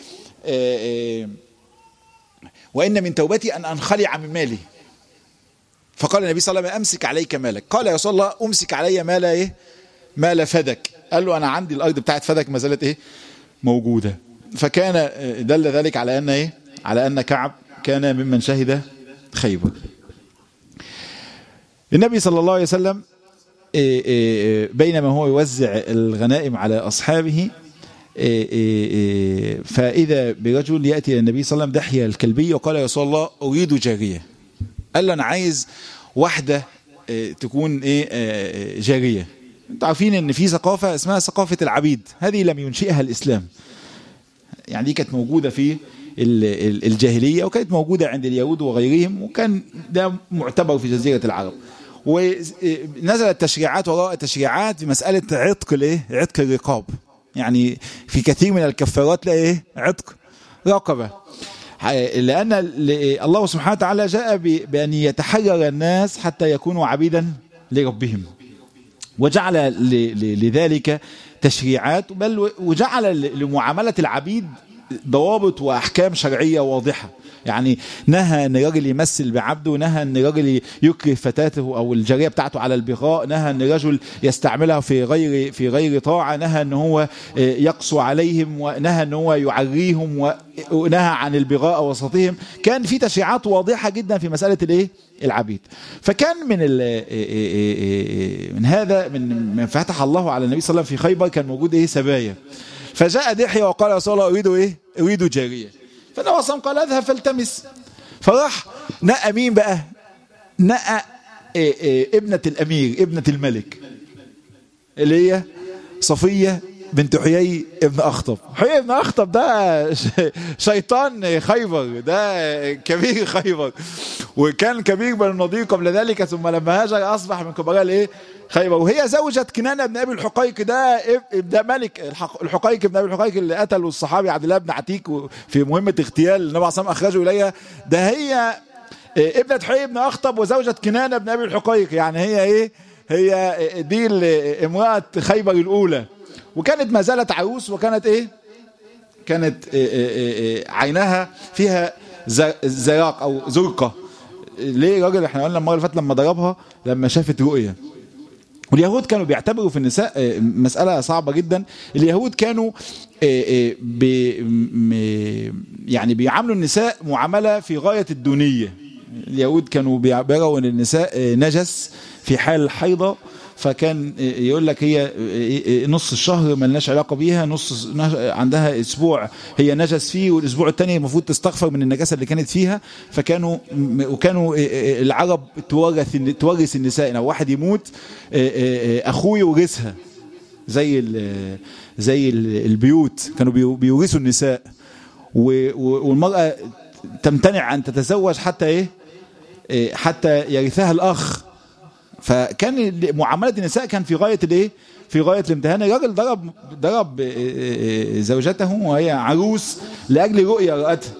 وإن من توبتي أن أنخلع من مالي. فقال النبي صلى الله عليه وسلم أمسك عليك مالك. قال يا رسول الله أمسك علي مال إيه؟ مال فدك. قال له أنا عندي الأرض بتاعت فدك ما زالت إيه؟ موجودة. فكان دل ذلك على أن إيه؟ على أن كعب كان ممن شهد خيبر. النبي صلى الله عليه وسلم بينما هو يوزع الغنائم على أصحابه فإذا برجل يأتي إلى النبي صلى الله عليه وسلم دحية الكلبي وقال يا رسول الله أريد جارية. قال له أنا عايز واحدة تكون إيه جارية. انتوا عارفين ان في ثقافة اسمها ثقافة العبيد، هذه لم ينشئها الإسلام، يعني دي كانت موجودة في الجاهلية وكانت موجودة عند اليهود وغيرهم، وكان ده معتبر في جزيرة العرب. ونزلت تشريعات وراء تشريعات في مسألة عتق الايه عتق الرقاب، يعني في كثير من الكفارات لا ايه عتق رقبة، لأن الله سبحانه وتعالى جاء بأن يتحرر الناس حتى يكونوا عبيدا لربهم، وجعل لذلك تشريعات، بل وجعل لمعاملة العبيد ضوابط وأحكام شرعية واضحة. يعني نهى أن الرجل يمثل بعبده، نهى أن الرجل يكره فتاته أو الجارية بتاعته على البغاء، نهى أن الرجل يستعملها في غير في غير طاعة، نهى أن هو يقسو عليهم، ونهى أن هو يعريهم، ونهى عن البغاء وسطهم. كان في تشريعات واضحة جدا في مسألة الايه العبيد. فكان من من هذا من من فتح الله على النبي صلى الله عليه وسلم في خيبر كان موجود ايه سبايا. فجاء دحية وقال يا رسول الله اريد ايه اريد جارية. فالنبي صلى الله عليه وسلم قال اذهب فالتمس. فراح نقى مين بقى؟ نقى إيه إيه ابنة الامير ابنة الملك اللي هي صفية بنت حيي ابن أخطب. حيي ابن أخطب ده شيطان خيبر، ده كبير خيبر، وكان كبير بن النضير قبل ذلك، ثم لما هاجر أصبح من كبراء الايه خيبر. وهي زوجة كنانة بن أبي الحقيق، ده ده ملك الحقيق بن أبي الحقيق اللي قتله الصحابي عبد الله بن عتيك في مهمة اغتيال النبي عليه الصلاة والسلام أخرجه إليها. ده هي ابنة حيي بن أخطب وزوجة كنانة بن أبي الحقيق، يعني هي ايه هي دي امرأة خيبر الأولى، وكانت ما زالت عروس، وكانت ايه كانت إيه إيه إيه عينها فيها زراق او زرقة. ليه راجل احنا قلنا المره اللي فاتت لما ضربها لما شافت رؤية. واليهود كانوا بيعتبروا في النساء مسألة صعبة جدا. اليهود كانوا بي يعني بيعاملوا النساء معاملة في غاية الدونية. اليهود كانوا بيعبروا ان النساء نجس في حال الحيضة، فكان يقول لك هي نص الشهر ما لناش علاقة بيها، نص عندها اسبوع هي نجس فيه، والاسبوع الثاني المفروض تستغفر من النجاسة اللي كانت فيها. فكانوا وكانوا العرب تورث تورث النساء، لو واحد يموت اخوه يورثها، زي زي البيوت كانوا بيورثوا النساء، والمرأة تمتنع ان تتزوج حتى ايه حتى يرثها الاخ. فكان معاملة النساء كان في غاية الايه في غاية الامتهان. الراجل ضرب ضرب زوجته وهي عروس لأجل رؤية رأتها.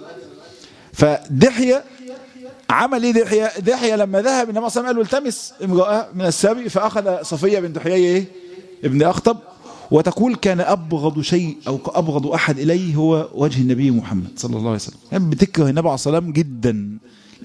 فدحية عمل ايه دحية دحية لما ذهب النبي صلى الله عليه وسلم قال له التمس امرأة من السبي، فأخذ صفية بنت حيي ايه ابن أخطب. وتقول كان أبغض شيء أو أبغض أحد إليه هو وجه النبي محمد صلى الله عليه وسلم. يعني بتكره النبي عليه الصلاة والسلام جدا،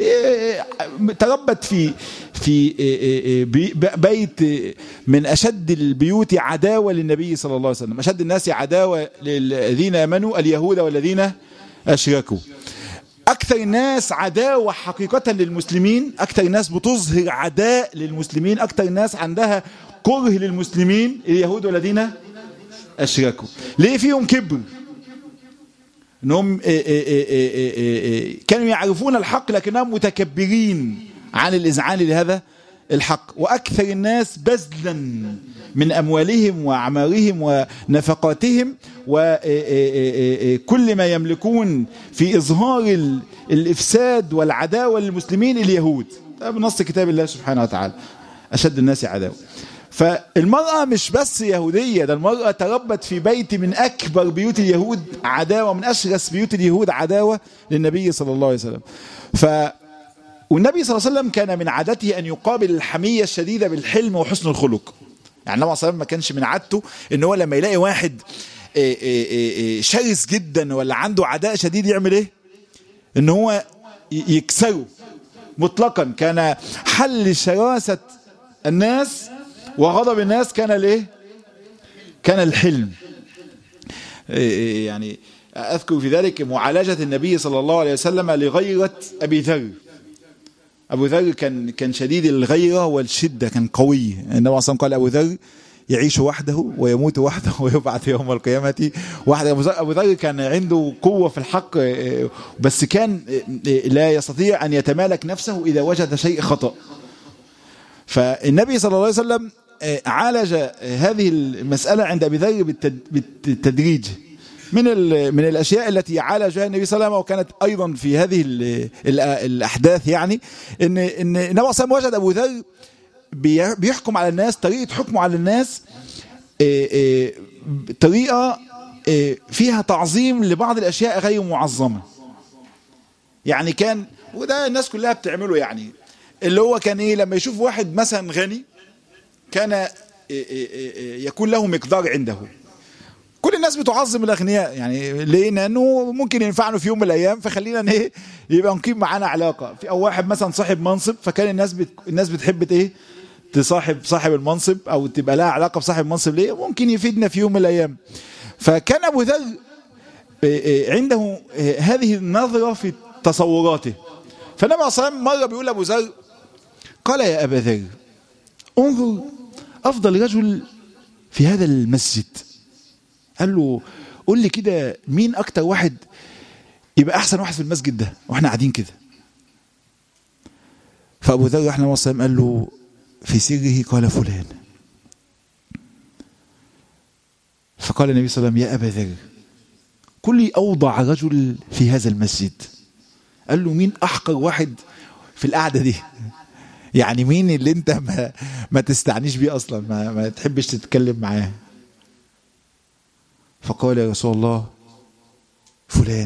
تربت في في بيت من أشد البيوت عداوة للنبي صلى الله عليه وسلم. أشد الناس عداوة للذين آمنوا اليهود والذين أشركوا. أكثر الناس عداوة حقيقة للمسلمين، أكثر الناس بتظهر عداء للمسلمين، أكثر الناس عندها كره للمسلمين اليهود والذين أشركوا. ليه؟ فيهم كبر، انهم كانوا يعرفون الحق لكنهم متكبرين عن الإذعان لهذا الحق. وأكثر الناس بذلا من أموالهم وأعمارهم ونفقاتهم وكل ما يملكون في إظهار الإفساد والعداوة للمسلمين اليهود. بنص كتاب الله سبحانه وتعالى أشد الناس عداوة. فالمرأة مش بس يهودية، ده المرأة تربت في بيت من أكبر بيوت اليهود عداوة، من أشرس بيوت اليهود عداوة للنبي صلى الله عليه وسلم. ف والنبي صلى الله عليه وسلم كان من عادته أن يقابل الحمية الشديدة بالحلم وحسن الخلق. يعني النبي صلى الله عليه وسلم ما كانش من عادته ان هو لما يلاقي واحد شرس جدا ولا عنده عداء شديد يعمل ايه؟ ان هو يكسره مطلقا. كان حل شراسة الناس وغضب الناس كان الايه؟ كان الحلم. يعني اذكر في ذلك معالجة النبي صلى الله عليه وسلم لغيرة ابي ذر. أبو ذر كان كان شديد الغيرة والشدة، كان قوي. النبي صلى الله عليه وسلم قال أبو ذر يعيش وحده ويموت وحده ويبعث يوم القيامة وحده. أبو ذر كان عنده قوة في الحق، بس كان لا يستطيع أن يتمالك نفسه إذا وجد شيء خطأ. فالنبي صلى الله عليه وسلم عالج هذه المسألة عند أبي ذر بالتدريج. من من الأشياء التي عالجها النبي صلى الله عليه وسلم، وكانت أيضا في هذه الأحداث، يعني إن إن النبي صلى الله عليه وسلم وجد أبو ذر بيحكم على الناس، طريقة حكمه على الناس طريقة فيها تعظيم لبعض الأشياء غير معظمة. يعني كان، وده الناس كلها بتعمله، يعني اللي هو كان إيه، لما يشوف واحد مثلا غني كان يكون له مقدار عنده. كل الناس بتعظم الأغنياء، يعني ليه؟ لأنه ممكن ينفعنا في يوم من الأيام، فخلينا إيه يبقى نقيم معانا علاقة. في أو واحد مثلا صاحب منصب، فكان الناس بت... الناس بتحب إيه تصاحب صاحب المنصب أو تبقى لها علاقة بصاحب المنصب، ليه؟ ممكن يفيدنا في يوم من الأيام. فكان أبو ذر عنده هذه النظرة في تصوراته. فالنبي صلى الله عليه وسلم مرة بيقول أبو ذر، قال يا أبا ذر انظر أفضل رجل في هذا المسجد. قال له قول لي كده مين أكتر واحد يبقى أحسن واحد في المسجد ده وإحنا قاعدين كده. فأبو ذر رحمه الله وسلم قال له في سره، قال فلان. فقال النبي صلى الله عليه وسلم يا أبا ذر قل لي أوضع رجل في هذا المسجد. قال له مين أحقر واحد في القعدة دي، يعني مين اللي انت ما, ما تستعنيش بيه أصلا، ما, ما تحبش تتكلم معاه. فقال يا رسول الله فلان.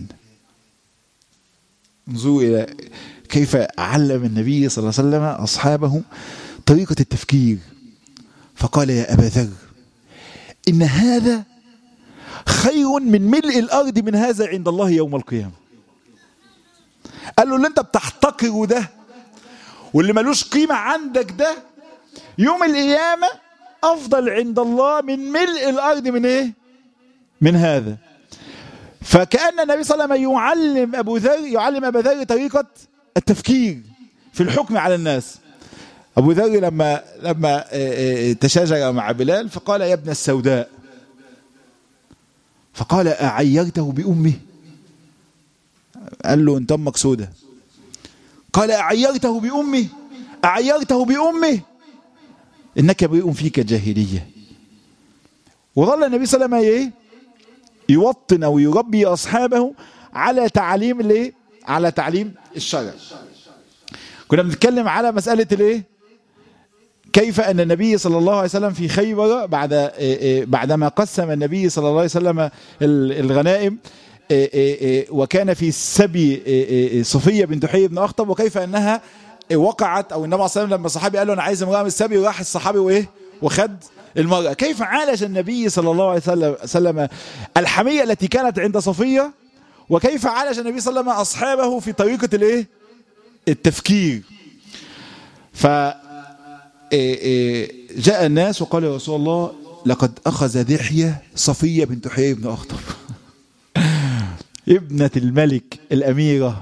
انظروا إلى كيف علم النبي صلى الله عليه وسلم أصحابه طريقة التفكير. فقال يا أبا ذر إن هذا خير من ملء الأرض من هذا عند الله يوم القيامة. قال له اللي انت بتحتقره ده واللي ملوش قيمة عندك ده يوم القيامة أفضل عند الله من ملء الأرض من إيه؟ من هذا. فكأن النبي صلى الله عليه وسلم يعلم أبو ذر يعلم أبا ذر طريقة التفكير في الحكم على الناس. أبو ذر لما لما تشاجر مع بلال فقال يا ابن السوداء، فقال أعيرته بأمه؟ قال له انت امك سودة. قال أعيرته بأمه أعيرته بأمه إنك امرئ فيك جاهلية. وظل النبي صلى الله عليه وسلم يوطن أو يربي أصحابه على تعليم الايه؟ على تعليم الشرع. كنا بنتكلم على مسألة الايه؟ كيف أن النبي صلى الله عليه وسلم في خيبر بعد بعدما قسم النبي صلى الله عليه وسلم الغنائم وكان في السبي صفية بنت حيي بن أخطب، وكيف أنها وقعت، أو النبي صلى الله عليه وسلم لما الصحابي قال له أنا عايز امرأة من السبي وراح الصحابي وإيه وخد المرأة. كيف عالج النبي صلى الله عليه وسلم الحمية التي كانت عند صفية، وكيف عالج النبي صلى الله عليه وسلم أصحابه في طريقة الإيه التفكير. فجاء الناس وقال يا رسول الله لقد أخذ دحية صفية بنت حيي بن أخطب ابنة الملك الأميرة.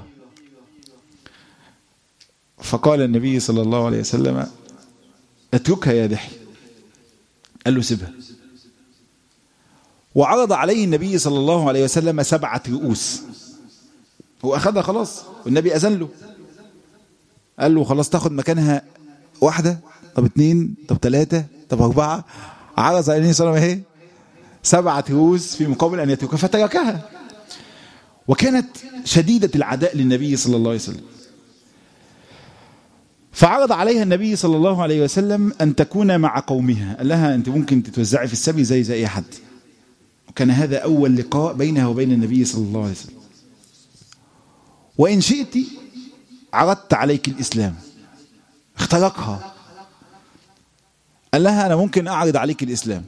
فقال النبي صلى الله عليه وسلم اتركها يا دحية. قال له سيبها. وعرض عليه النبي صلى الله عليه وسلم سبعة رؤوس، هو أخذها خلاص والنبي أذن له، قال له خلاص تاخد مكانها واحدة، طب اتنين، طب تلاتة، طب أربعة. عرض عليه صلى الله عليه وسلم سبعة رؤوس في مقابل أن يتركها، فتركها. وكانت شديدة العداء للنبي صلى الله عليه وسلم، فعرض عليها النبي صلى الله عليه وسلم أن تكون مع قومها. قال لها أنت ممكن تتوزعي في السبي زي زي أي حد. وكان هذا أول لقاء بينها وبين النبي صلى الله عليه وسلم. وإن شئت عرضت عليك الإسلام. اخترقها، قال لها أنا ممكن أعرض عليك الإسلام.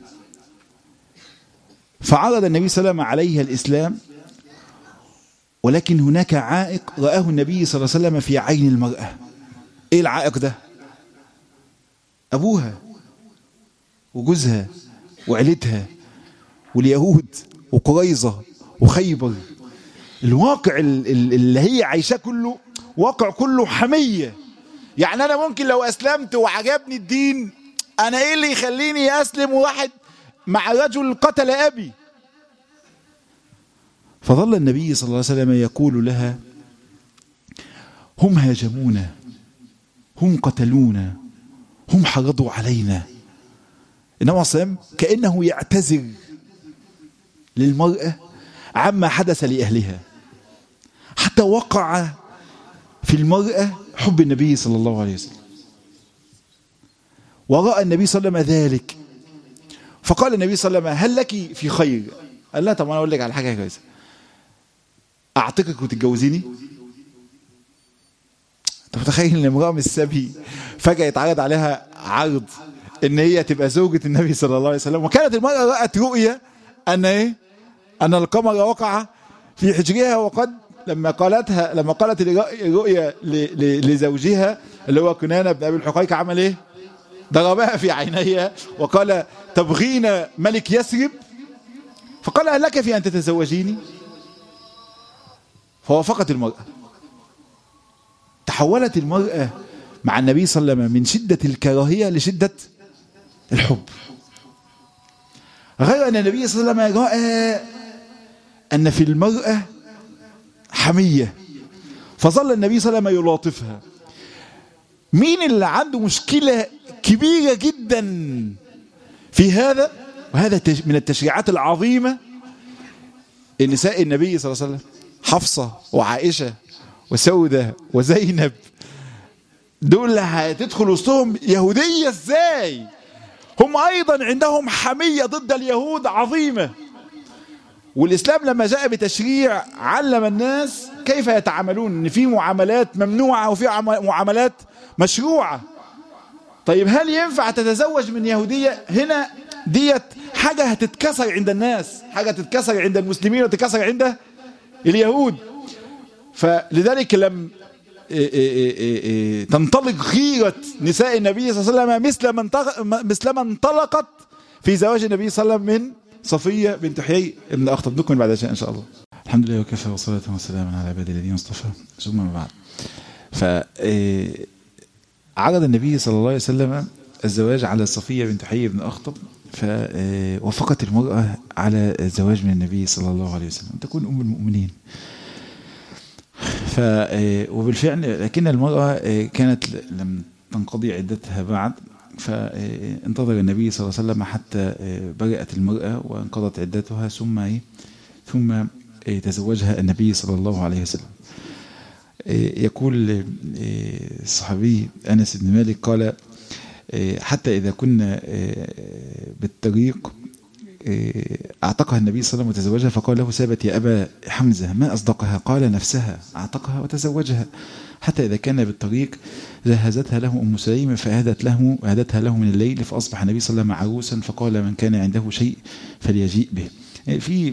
فعرض النبي صلى الله عليه وسلم عليها الإسلام، ولكن هناك عائق رآه النبي صلى الله عليه وسلم في عين المرأة. ايه العائق ده؟ ابوها وجوزها وعيلتها واليهود وقريظة وخيبر. الواقع اللي هي عايشاه كله واقع كله حمية. يعني انا ممكن لو اسلمت وعجبني الدين، انا ايه اللي يخليني اسلم واحد مع رجل قتل ابي؟ فظل النبي صلى الله عليه وسلم يقول لها: هم هاجمونا، هم قتلونا، هم حرضوا علينا. النبي صلى الله عليه وسلم كأنه يعتذر للمرأة عما حدث لأهلها، حتى وقع في المرأة حب النبي صلى الله عليه وسلم. ورأى النبي صلى الله عليه وسلم ذلك، فقال النبي صلى الله عليه وسلم: هل لك في خير؟ قال لا، طب انا اقول لك على حاجه كويسه، اعتقك وتتجوزيني. انت متخيل ان امراه من السبي فجاه يتعرض عليها عرض ان هي تبقى زوجة النبي صلى الله عليه وسلم؟ وكانت المرأة رأت رؤية ان ايه؟ ان القمر وقع في حجرها، وقد لما قالتها لما قالت الرؤيا لزوجها اللي هو كنانة بن ابي الحقيق عمل ايه؟ ضربها في عينيها وقال: تبغين ملك يثرب؟ فقال: هل لك في ان تتزوجيني؟ فوافقت المرأة. تحولت المرأة مع النبي صلى الله عليه وسلم من شدة الكراهية لشدة الحب، غير أن النبي صلى الله عليه وسلم رأى أن في المرأة حمية، فظل النبي صلى الله عليه وسلم يلاطفها. مين اللي عنده مشكلة كبيرة جدا في هذا؟ وهذا من التشريعات العظيمة. النساء النبي صلى الله عليه وسلم، حفصة وعائشة وسودة وزينب، دول هتدخل وسطهم يهودية ازاي؟ هم ايضا عندهم حمية ضد اليهود عظيمة. والاسلام لما جاء بتشريع علم الناس كيف يتعاملون، ان في معاملات ممنوعة وفي معاملات مشروعة. طيب هل ينفع تتزوج من يهودية؟ هنا ديت حاجة هتتكسر عند الناس، حاجة تتكسر عند المسلمين وتتكسر عند اليهود. فلذلك لم تنطلق غيرة نساء النبي صلى الله عليه وسلم مثل ما مثل ما انطلقت في زواج النبي صلى الله عليه وسلم من صفية بنت حيي ابن أخطب. نكمل بعد شيء إن شاء الله. الحمد لله وكفى والصلاة والسلام على عباد الذين اصطفى، ثم بعد. فعرض النبي صلى الله عليه وسلم الزواج على صفية بنت حيي بن أخطب، فوافقت المرأة على الزواج من النبي صلى الله عليه وسلم أن تكون أم المؤمنين. ف وبالفعل لكن المرأة كانت لم تنقضي عدتها بعد، فانتظر النبي صلى الله عليه وسلم حتى برئت المرأة وانقضت عدتها، ثم ثم تزوجها النبي صلى الله عليه وسلم. يقول الصحابي أنس بن مالك قال: حتى إذا كنا بالطريق اعتقها النبي صلى الله عليه وسلم وتزوجها، فقال له ثابت: يا أبا حمزة ما أصدقها؟ قال: نفسها اعتقها وتزوجها. حتى إذا كان بالطريق جهزتها له أم سليم فأهدت له أهدتها له من الليل، فأصبح النبي صلى الله عليه وسلم عروسا، فقال: من كان عنده شيء فليجيء به. في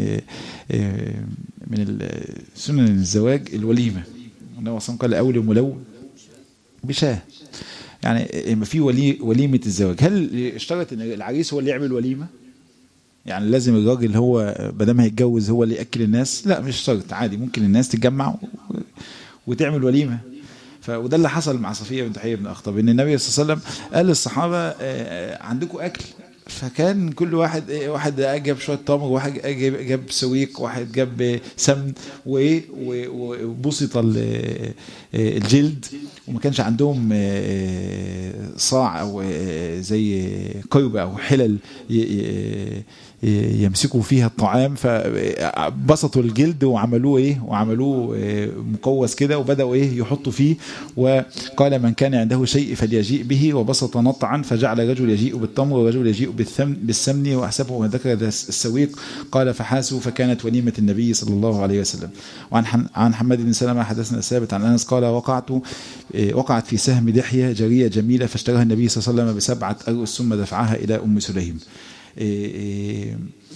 من سنن الزواج الوليمة، النبي صلى الله عليه وسلم قال: أولم ولو بشاه، يعني ما في ولي وليمة الزواج. هل اشترط ان العريس هو اللي يعمل وليمة؟ يعني لازم الراجل هو بدل هيتجوز هو اللي يأكل الناس؟ لا، مش شرط، عادي ممكن الناس تتجمع وتعمل وليمة. وده اللي حصل مع صفية بنت حيي بن أخطب، ان النبي صلى الله عليه وسلم قال للصحابة: عندكم أكل؟ فكان كل واحد واحد جاب شويه تمر، واحد جاب سويق، واحد جاب سمن وبسط الجلد، وما كانش عندهم صاع او زي قرب او حلل يمسكوا فيها الطعام، فبسطوا الجلد وعملوه ايه وعملوه مقوس كده، وبداوا ايه يحطوا فيه. وقال: من كان عنده شيء فليجيء به، وبسط نطعا، فجعل رجل يجيء بالتمر ورجل يجيء بالسمن، واحسبه وذكر السويق. قال: فحاسوا، فكانت وليمة النبي صلى الله عليه وسلم. وعن عن حماد بن سلمة حدثنا ثابت عن انس قال: وقعت وقعت في سهم دحية جارية جميلة، فاشتراها النبي صلى الله عليه وسلم بسبعة أرؤس، ثم دفعها إلى أم سليم. إيه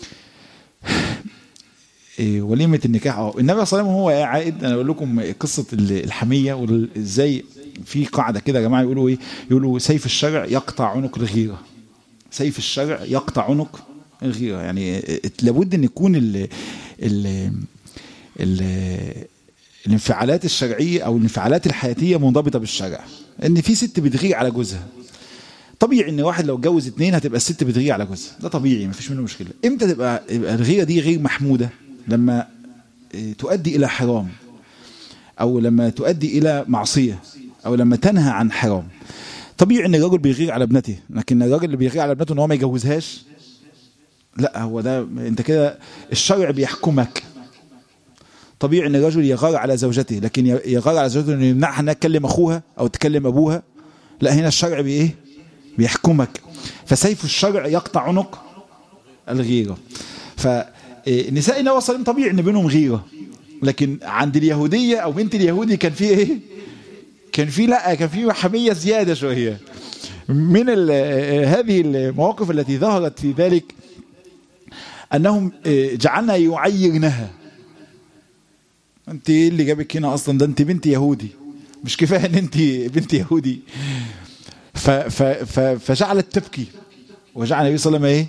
إيه وليمة النكاح. اه النبي صلى الله عليه وسلم هو عائد. انا اقول لكم قصة الحمية وازاي في قاعدة كده يا جماعة، يقولوا ايه؟ يقولوا سيف الشرع يقطع عنق الغيرة. سيف الشرع يقطع عنق الغيرة، يعني لابد ان يكون ال ال ال الانفعالات الشرعية او الانفعالات الحياتية منضبطة بالشرع. ان في ست بتغير على جوزها، طبيعي ان واحد لو اتجوز اتنين هتبقى الست بتغير على جوزها، ده طبيعي مفيش منه مشكلة. امتى تبقى يبقى الغيرة دي غير محمودة؟ لما تؤدي الى حرام، او لما تؤدي الى معصية، او لما تنهى عن حرام. طبيعي ان الراجل بيغير على ابنته، لكن الراجل اللي بيغير على ابنته ان هو ما يجوزهاش، لا، هو ده انت كده الشرع بيحكمك. طبيعي ان الرجل يغار على زوجته، لكن يغار على زوجته انه يمنعها انها تكلم اخوها او تكلم ابوها، لا، هنا الشرع بايه؟ بيحكمك. فسيف الشرع يقطع عنق الغيرة. فنساء النبي صلى الله عليه وسلم طبيعي ان بينهم غيرة، لكن عند اليهودية او بنت اليهودي كان في ايه؟ كان في لا كان في حمية زيادة شوية. من هذه المواقف التي ظهرت في ذلك انهم جعلنا يعيرنها. انت ايه اللي جابك هنا اصلا؟ ده انت بنت يهودي، مش كفايه ان انت بنت يهودي. ف ف ف فجعلت تبكي، وجعل النبي صلى الله عليه وسلم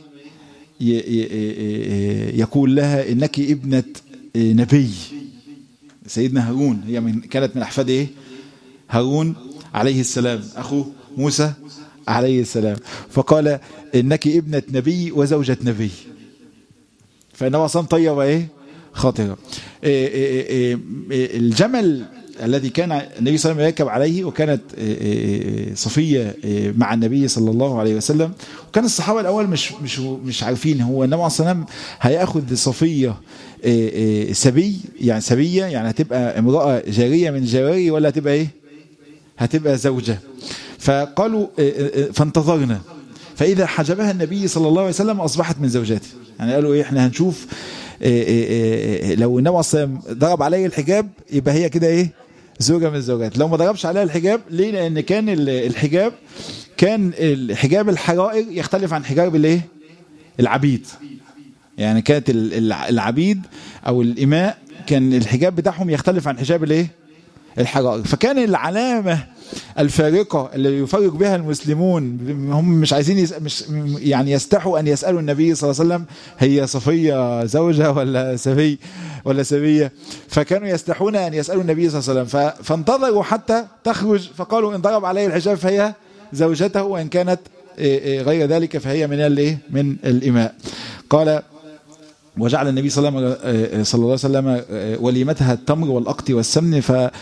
ايه يقول لها انك ابنه نبي سيدنا هارون، هي من كانت من احفاد ايه؟ هارون عليه السلام، اخو موسى عليه السلام. فقال انك ابنه نبي وزوجة نبي. فانه اصلا طيب ايه؟ خاطره. إيه إيه إيه الجمل الذي كان النبي صلى الله عليه وسلم يركب عليه، وكانت صفية مع النبي صلى الله عليه وسلم، وكان الصحابة الأول مش مش مش عارفين هو النبي عليه الصلاة والسلام هيأخذ صفية سبي، يعني سبية، يعني هتبقى امرأة جارية من جواري، ولا هتبقى ايه؟ هتبقى زوجة. فقالوا فانتظرنا، فإذا حجبها النبي صلى الله عليه وسلم أصبحت من زوجاته. يعني قالوا ايه؟ احنا هنشوف إيه إيه إيه لو النبي صلى الله عليه وسلم ضرب عليه الحجاب يبقى هي كده ايه؟ زوجة من الزوجات. لو ما ضربش عليها الحجاب، ليه؟ لأن كان الحجاب كان الحجاب الحرائر يختلف عن حجاب الايه؟ العبيد. يعني كانت العبيد أو الإماء كان الحجاب بتاعهم يختلف عن حجاب الايه؟ الحرائر. فكان العلامة الفارقة اللي يفرق بها المسلمون، هم مش عايزين يس... مش يعني يستحوا أن يسألوا النبي صلى الله عليه وسلم هي صفية زوجة ولا سبي ولا سبية، فكانوا يستحون أن يسألوا النبي صلى الله عليه وسلم. ف... فانتظروا حتى تخرج، فقالوا إن ضرب عليه الحجاب فهي زوجته، وإن كانت غير ذلك فهي من الايه؟ من الإماء. قال وجعل النبي صلى الله عليه وسلم وليمتها التمر والأقط والسمن،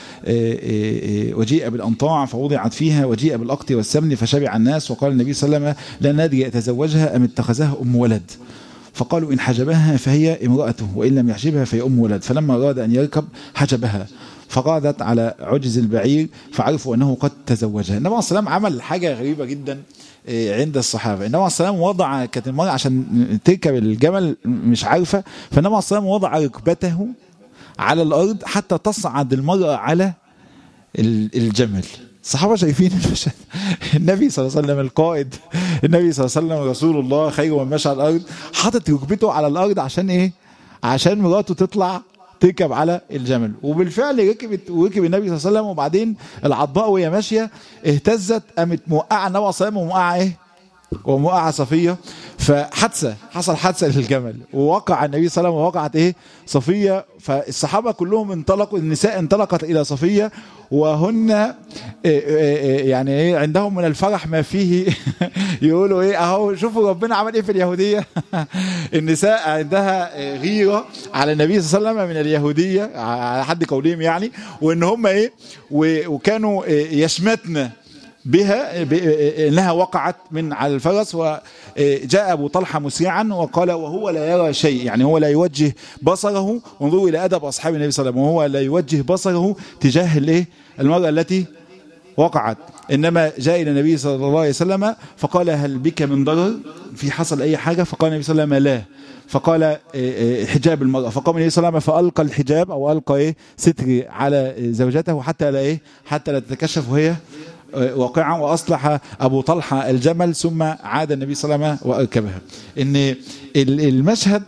وجيء بالأنطاع فوضعت فيها، وجيء بالأقط والسمن فشبع الناس. وقال النبي صلى الله عليه وسلم لا ندري أتزوجها أم اتخذها أم ولد. فقالوا إن حجبها فهي امرأته، وإن لم يحجبها فهي أم ولد. فلما أراد أن يركب حجبها، فقعدت على عجز البعير فعرفوا أنه قد تزوجها. النبي صلى الله عليه وسلم عمل حاجة غريبة جدا عند الصحابة. النبي عليه الصلاة والسلام وضع، كانت المرأة عشان تركب الجمل مش عارفة، فالنبي عليه الصلاة والسلام وضع ركبته على الأرض حتى تصعد المرأة على الجمل. الصحابة شايفين المشهد، النبي صلى الله عليه وسلم القائد، النبي صلى الله عليه وسلم رسول الله خير من مشى على الأرض، حاطط ركبته على الأرض عشان إيه؟ عشان مراته تطلع تركب على الجمل. وبالفعل ركبت وركب النبي صلى الله عليه وسلم، وبعدين العضاء وهي ماشيه اهتزت، قامت موقعه النبي صلى الله عليه وسلم وموقعه ايه؟ وموقعه صفيه. فحادثه، حصل حادثه للجمل، ووقع النبي صلى الله عليه وسلم ووقعت ايه؟ صفيه. فالصحابه كلهم انطلقوا، النساء انطلقت الى صفيه، وهن يعني ايه؟ عندهم من الفرح ما فيه يقولوا ايه؟ اهو شوفوا ربنا عمل ايه في اليهوديه. النساء عندها غيره على النبي صلى الله عليه وسلم من اليهوديه على حد قولهم يعني، وان هم ايه؟ وكانوا يشمتن بها انها وقعت من على الفرس. وجاء ابو طلحه مسرعا وقال وهو لا يرى شيء، يعني هو لا يوجه بصره، وانظروا الى ادب اصحاب النبي صلى الله عليه وسلم، وهو لا يوجه بصره تجاه الايه؟ المرأة التي وقعت، انما جاء الى النبي صلى الله عليه وسلم فقال هل بك من ضرر؟ في حصل اي حاجه؟ فقال النبي صلى الله عليه وسلم لا. فقال حجاب المرأة، فقام النبي صلى الله عليه وسلم فألقى الحجاب او القى ايه؟ ستر على زوجته حتى لا ايه؟ حتى لا تتكشف وهي واقعا. واصلح ابو طلحه الجمل ثم عاد النبي صلى الله عليه وسلم واركبها. ان المشهد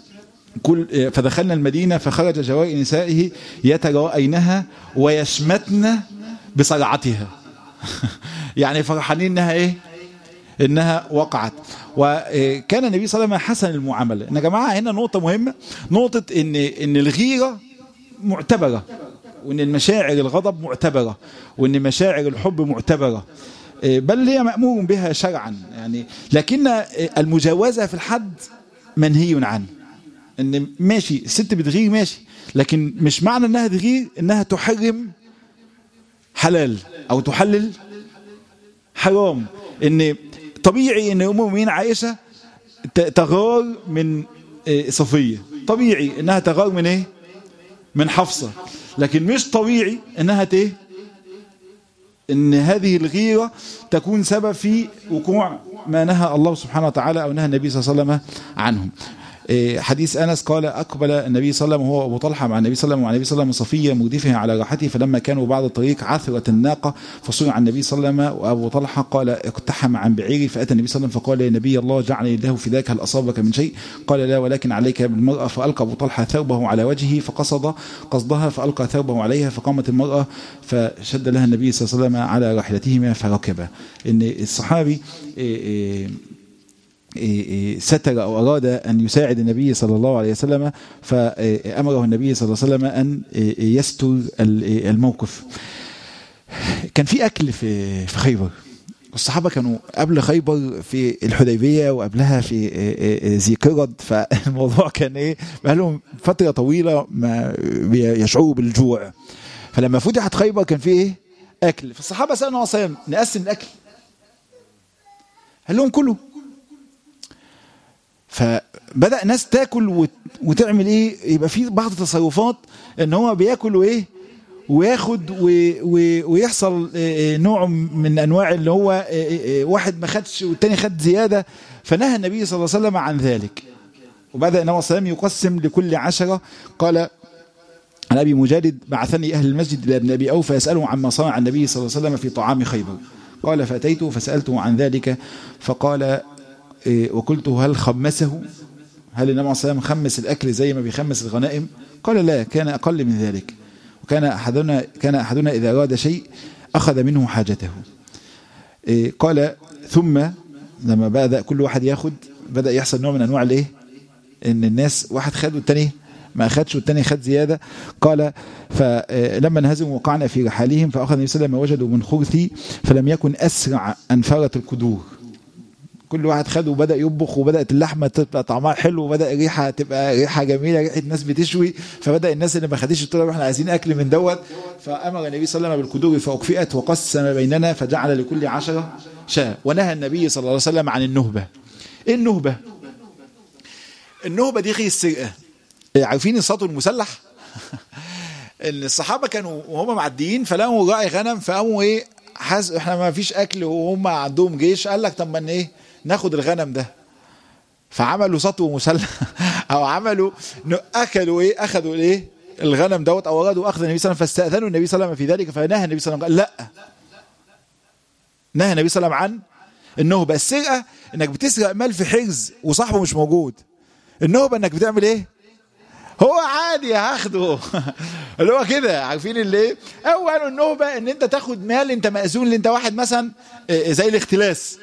كل فدخلنا المدينه فخرج جواري نسائه يتراءينها ويشمتن بصرعتها. يعني فرحانين انها ايه؟ انها وقعت. وكان النبي صلى الله عليه وسلم حسن المعامله. ان يا جماعه هنا نقطه مهمه، نقطه ان ان الغيره معتبره، وان المشاعر الغضب معتبرة، وان مشاعر الحب معتبرة، بل هي مأمور بها شرعا يعني. لكن المجاوزة في الحد منهي عنه. ان ماشي الست بتغير ماشي، لكن مش معنى انها تغير انها تحرم حلال او تحلل حرام. ان طبيعي ان ام المؤمنين عائشة تغار من صفية، طبيعي انها تغار من ايه؟ من حفصة، لكن مش طبيعي انها ت ان هذه الغيرة تكون سبب في وقوع ما نهى الله سبحانه وتعالى او نهى النبي صلى الله عليه وسلم عنهم. حديث أنس قال أقبل النبي صلى الله عليه وسلم وهو أبو طلحة مع النبي صلى الله عليه وسلم وعن النبي صلى الله عليه وسلم صفية مردفها على راحته، فلما كانوا بعد الطريق عثرت الناقة فصنع النبي صلى الله عليه وسلم، وأبو طلحة قال اقتحم عن بعيري، فأتى النبي صلى الله عليه وسلم فقال يا نبي الله جعلني الله في ذاك، هل أصابك من شيء؟ قال لا ولكن عليك بالمرأة، فألقى أبو طلحة ثوبه على وجهه فقصد قصدها فألقى ثوبه عليها، فقامت المرأة فشد لها النبي صلى الله عليه وسلم على راحلتهما فركبا. إن الصحابي إيه إيه ستر أو أراد أن يساعد النبي صلى الله عليه وسلم، فأمره النبي صلى الله عليه وسلم أن يستر الموقف. كان في أكل في خيبر، الصحابة كانوا قبل خيبر في الحديبية وقبلها في ذي قرد، فالموضوع كان إيه بقالهم فترة طويلة ما يشعروا بالجوع، فلما فتحت خيبر كان في إيه أكل، فالصحابة سألوا النبي صلى الله عليه وسلم نقسم الأكل، قال لهم كله. فبدأ ناس تاكل وتعمل ايه، يبقى في بعض التصرفات ان هو بياكل وايه وياخد ويحصل نوع من انواع اللي هو واحد ما خدش والتاني خد زيادة، فنهى النبي صلى الله عليه وسلم عن ذلك. وبدأ النبي صلى الله عليه وسلم يقسم لكل عشرة. قال عن ابي مجالد بعثني اهل المسجد الى ابن ابي اوفى يسأله عما صنع النبي صلى الله عليه وسلم في طعام خيبر، قال فأتيته فسألته عن ذلك فقال وقلت هل خمسه، هل النبي صلى الله عليه وسلم خمس الأكل زي ما بيخمس الغنائم؟ قال لا، كان أقل من ذلك، وكان أحدنا كان أحدنا إذا أراد شيء أخذ منه حاجته. قال ثم لما بدأ كل واحد ياخد بدأ يحصل نوع من أنواع الإيه، إن الناس واحد خد والتاني ما أخدش والتاني خد زيادة. قال فلما انهزموا وقعنا في رحالهم فأخذ النبي صلى الله عليه وسلم وجدوا من خرثي فلم يكن أسرع أن فرت القدور، كل واحد خده وبدأ يطبخ وبدأت اللحمة تبقى طعمها حلو وبدأ ريحة تبقى ريحة جميلة، ريحة ناس بتشوي، فبدأ الناس اللي ما خدش تقول احنا عايزين أكل من دوت، فأمر النبي صلى الله عليه وسلم بالقدور فأكفئت وقسم بيننا فجعل لكل عشرة شاة. ونهى النبي صلى الله عليه وسلم عن النهبة. إيه النهبة؟ النهبة دي غير السرقة. عارفين السطو المسلح؟ ان الصحابة كانوا وهم معديين فلقوا راعي غنم فقاموا ايه حاس احنا ما فيش اكل وهم عندهم جيش، قال لك طب ما ايه ناخد الغنم ده، فعملوا سطو مسلح او عملوا اكلوا ايه اخذوا ايه الغنم دوت او ارادوا اخذ النبي صلى الله عليه وسلم، فاستاذنوا النبي صلى الله عليه وسلم في ذلك، فنهى النبي صلى الله عليه وسلم قال لا، نهى النبي صلى الله عليه وسلم عن النهبة. السرقة انك بتسرق مال في حرز وصاحبه مش موجود، النهبة انك بتعمل ايه هو عادي هاخده اللي هو كده، عارفين اللي ايه او قالوا النهبة ان انت تاخد مال انت مأذون، اللي انت واحد مثلا زي الاختلاس،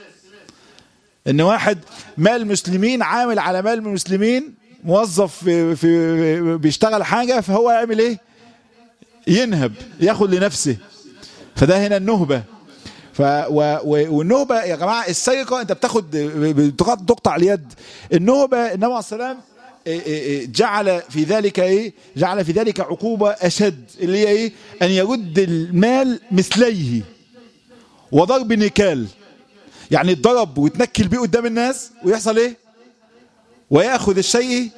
ان واحد مال مسلمين عامل على مال المسلمين موظف في, في بيشتغل حاجة، فهو يعمل ايه ينهب ياخد لنفسه، فده هنا النهبة. ف والنهبة يا جماعة السرقة انت بتاخد تقطع اليد، النهبة النبي عليه السلام جعل في ذلك ايه جعل في ذلك عقوبة اشد، اللي هي ايه ان يرد المال مثليه وضرب نكال، يعني الضرب ويتنكل بيه قدام الناس ويحصل ايه ويأخذ الشيء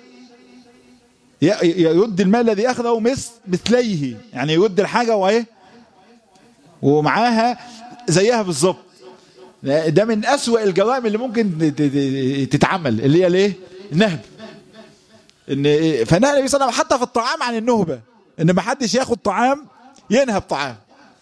يرد المال الذي أخذه مثل مثليه، يعني يرد الحاجة وايه ومعاها زيها بالظبط. ده من أسوأ الجرائم اللي ممكن تتعمل، اللي هي الايه النهب. ان فنهى النبي صلى الله عليه وسلم حتى في الطعام عن النهبة، ان ما حدش ياخد طعام ينهب طعام.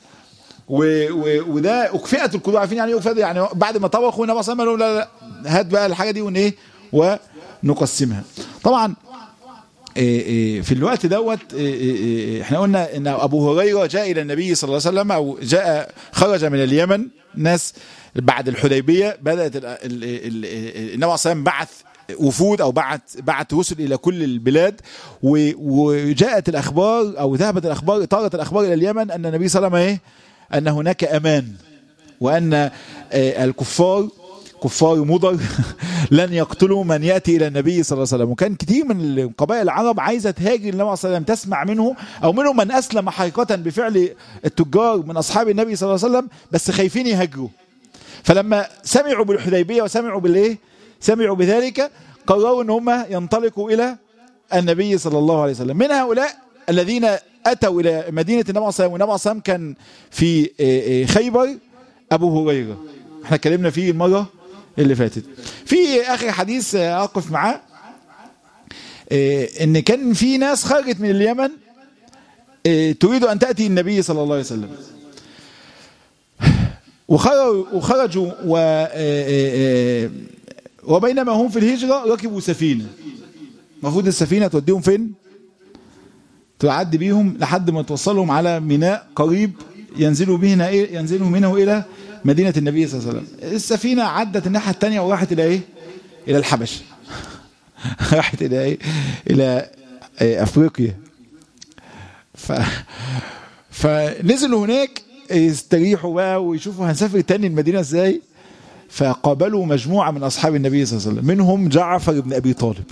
وده اكفئت القدور، عارفين يعني ايه اكفئت؟ يعني بعد ما طبخوا النبي صلى الله عليه وسلم لا لا هات بقى الحاجه دي ون ايه ونقسمها. طبعا في الوقت دوت احنا قلنا ان ابو هريره جاء الى النبي صلى الله عليه وسلم، او جاء خرج من اليمن، ناس بعد الحديبيه بدات النبي صلى الله عليه وسلم بعث وفود أو بعت بعت رسل إلى كل البلاد، وجاءت الأخبار أو ذهبت الأخبار طارت الأخبار إلى اليمن أن النبي صلى الله عليه وسلم إيه أن هناك أمان، وأن الكفار كفار مضر لن يقتلوا من يأتي إلى النبي صلى الله عليه وسلم. وكان كتير من قبائل العرب عايزة تهاجر النبي صلى الله عليه وسلم، تسمع منه، أو منهم من أسلم حقيقة بفعل التجار من أصحاب النبي صلى الله عليه وسلم، بس خايفين يهاجروا. فلما سمعوا بالحديبية وسمعوا بالإيه سمعوا بذلك قرروا أن هم ينطلقوا إلى النبي صلى الله عليه وسلم. من هؤلاء الذين أتوا إلى مدينة النبي صلى الله عليه وسلم، والنبي صلى الله عليه وسلم كان في خيبر أبو هريرة، احنا اتكلمنا فيه المرة اللي فاتت. في آخر حديث أقف معاه إن كان في ناس خرجت من اليمن تريد أن تأتي النبي صلى الله عليه وسلم، وخرجوا وبينما هم في الهجرة ركبوا سفينة، المفروض السفينة توديهم فين؟ تعدي بيهم لحد ما توصلهم على ميناء قريب ينزلوا بهنا إيه؟ ينزلوا منه إلى مدينة النبي صلى الله عليه وسلم. السفينة عدت الناحية الثانية وراحت إلى إيه؟ إلى الحبش راحت إلى إيه؟ إلى إيه؟ أفريقيا. ف... فنزلوا هناك يستريحوا بقى ويشوفوا هنسافر تاني المدينة إزاي. فقابلوا مجموعة من أصحاب النبي صلى الله عليه وسلم، منهم جعفر بن أبي طالب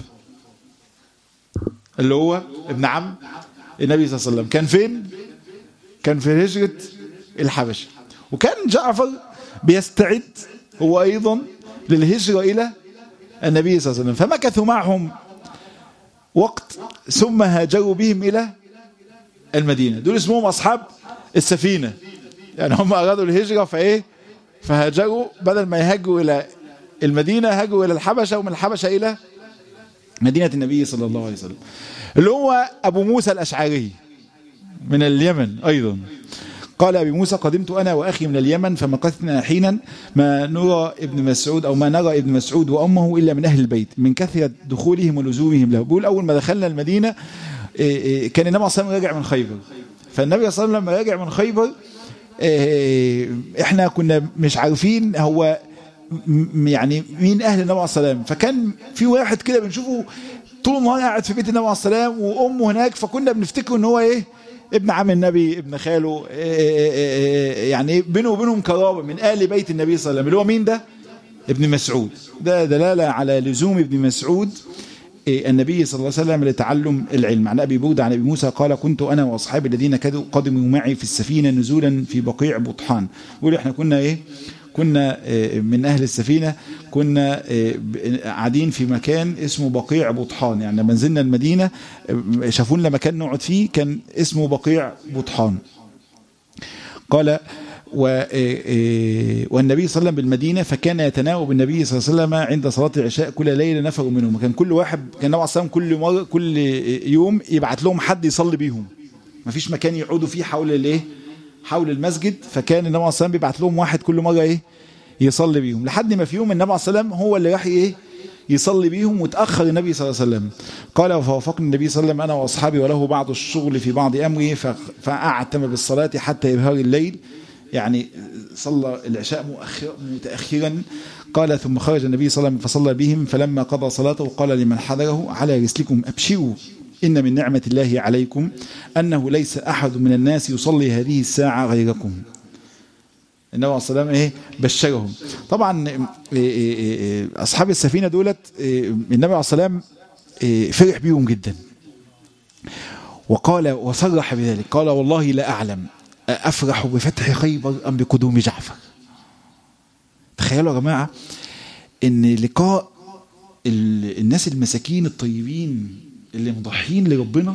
اللي هو ابن عم النبي صلى الله عليه وسلم. كان فين؟ كان في هجرة الحبش، وكان جعفر بيستعد هو أيضا للهجرة إلى النبي صلى الله عليه وسلم. فمكثوا معهم وقت ثم هاجروا بهم إلى المدينة. دول اسمهم أصحاب السفينة، يعني هم أرادوا الهجرة فإيه فهاجروا، بدل ما يهاجروا إلى المدينة هاجروا إلى الحبشة، ومن الحبشة إلى مدينة النبي صلى الله عليه وسلم. اللي هو أبو موسى الأشعري من اليمن أيضا. قال أبي موسى: قدمت أنا وأخي من اليمن فمكثنا حينا ما نرى ابن مسعود أو ما نرى ابن مسعود وأمه إلا من أهل البيت من كثرة دخولهم ولزومهم له. بيقول أول ما دخلنا المدينة كان النبي صلى الله عليه وسلم راجع من خيبر، فالنبي صلى الله عليه وسلم لما راجع من خيبر احنا كنا مش عارفين هو يعني مين أهل النبي صلى الله عليه وسلم. فكان في واحد كده بنشوفه طول النهار قاعد في بيت النبي صلى الله عليه وسلم وأمه هناك، فكنا بنفتكر ان هو ايه ابن عم النبي ابن خاله، يعني بينه وبينهم قرابه من آل بيت النبي صلى الله عليه وسلم. اللي هو مين ده؟ ابن مسعود. ده دلالة على لزوم ابن مسعود النبي صلى الله عليه وسلم لتعلم العلم. عن أبي بودة عن أبي موسى قال: كنت أنا وأصحابي الذين قدموا معي في السفينة نزولا في بقيع بطحان. يقول احنا كنا ايه كنا من أهل السفينة، كنا قاعدين في مكان اسمه بقيع بطحان، يعني لما نزلنا المدينة شافون لما كان نقعد فيه كان اسمه بقيع بطحان. قال: والنبي صلى الله عليه وسلم بالمدينة فكان يتناوب النبي صلى الله عليه وسلم عند صلاة العشاء كل ليلة نفر منهم. كان كل واحد كان النبي صلى الله عليه وسلم كل مرة كل يوم يبعت لهم حد يصلي بيهم، ما فيش مكان يقعدوا فيه حول الايه حول المسجد، فكان النبي صلى الله عليه وسلم بيبعت لهم واحد كل مرة ايه يصلي بيهم، لحد ما في يوم النبي صلى الله عليه وسلم هو اللي راح ايه يصلي بيهم، وتأخر النبي صلى الله عليه وسلم. قال: فوافقني النبي صلى الله عليه وسلم أنا وأصحابي وله بعض الشغل في بعض أمره فأعتم بالصلاة حتى إبهار الليل، يعني صلى العشاء مؤخر متأخرا. قال: ثم خرج النبي صلى الله عليه وسلم فصلى بهم، فلما قضى صلاته قال لمن حضره: على رسلكم أبشروا، إن من نعمة الله عليكم أنه ليس أحد من الناس يصلي هذه الساعة غيركم. النبي صلى الله عليه وسلم إيه بشرهم. طبعا أصحاب السفينة دولت النبي صلى الله عليه وسلم فرح بيهم جدا، وقال وصرح بذلك قال: والله لا أعلم أفرح بفتح خيبر أم بقدوم جعفر. تخيلوا يا جماعة إن لقاء الناس المساكين الطيبين اللي مضحين لربنا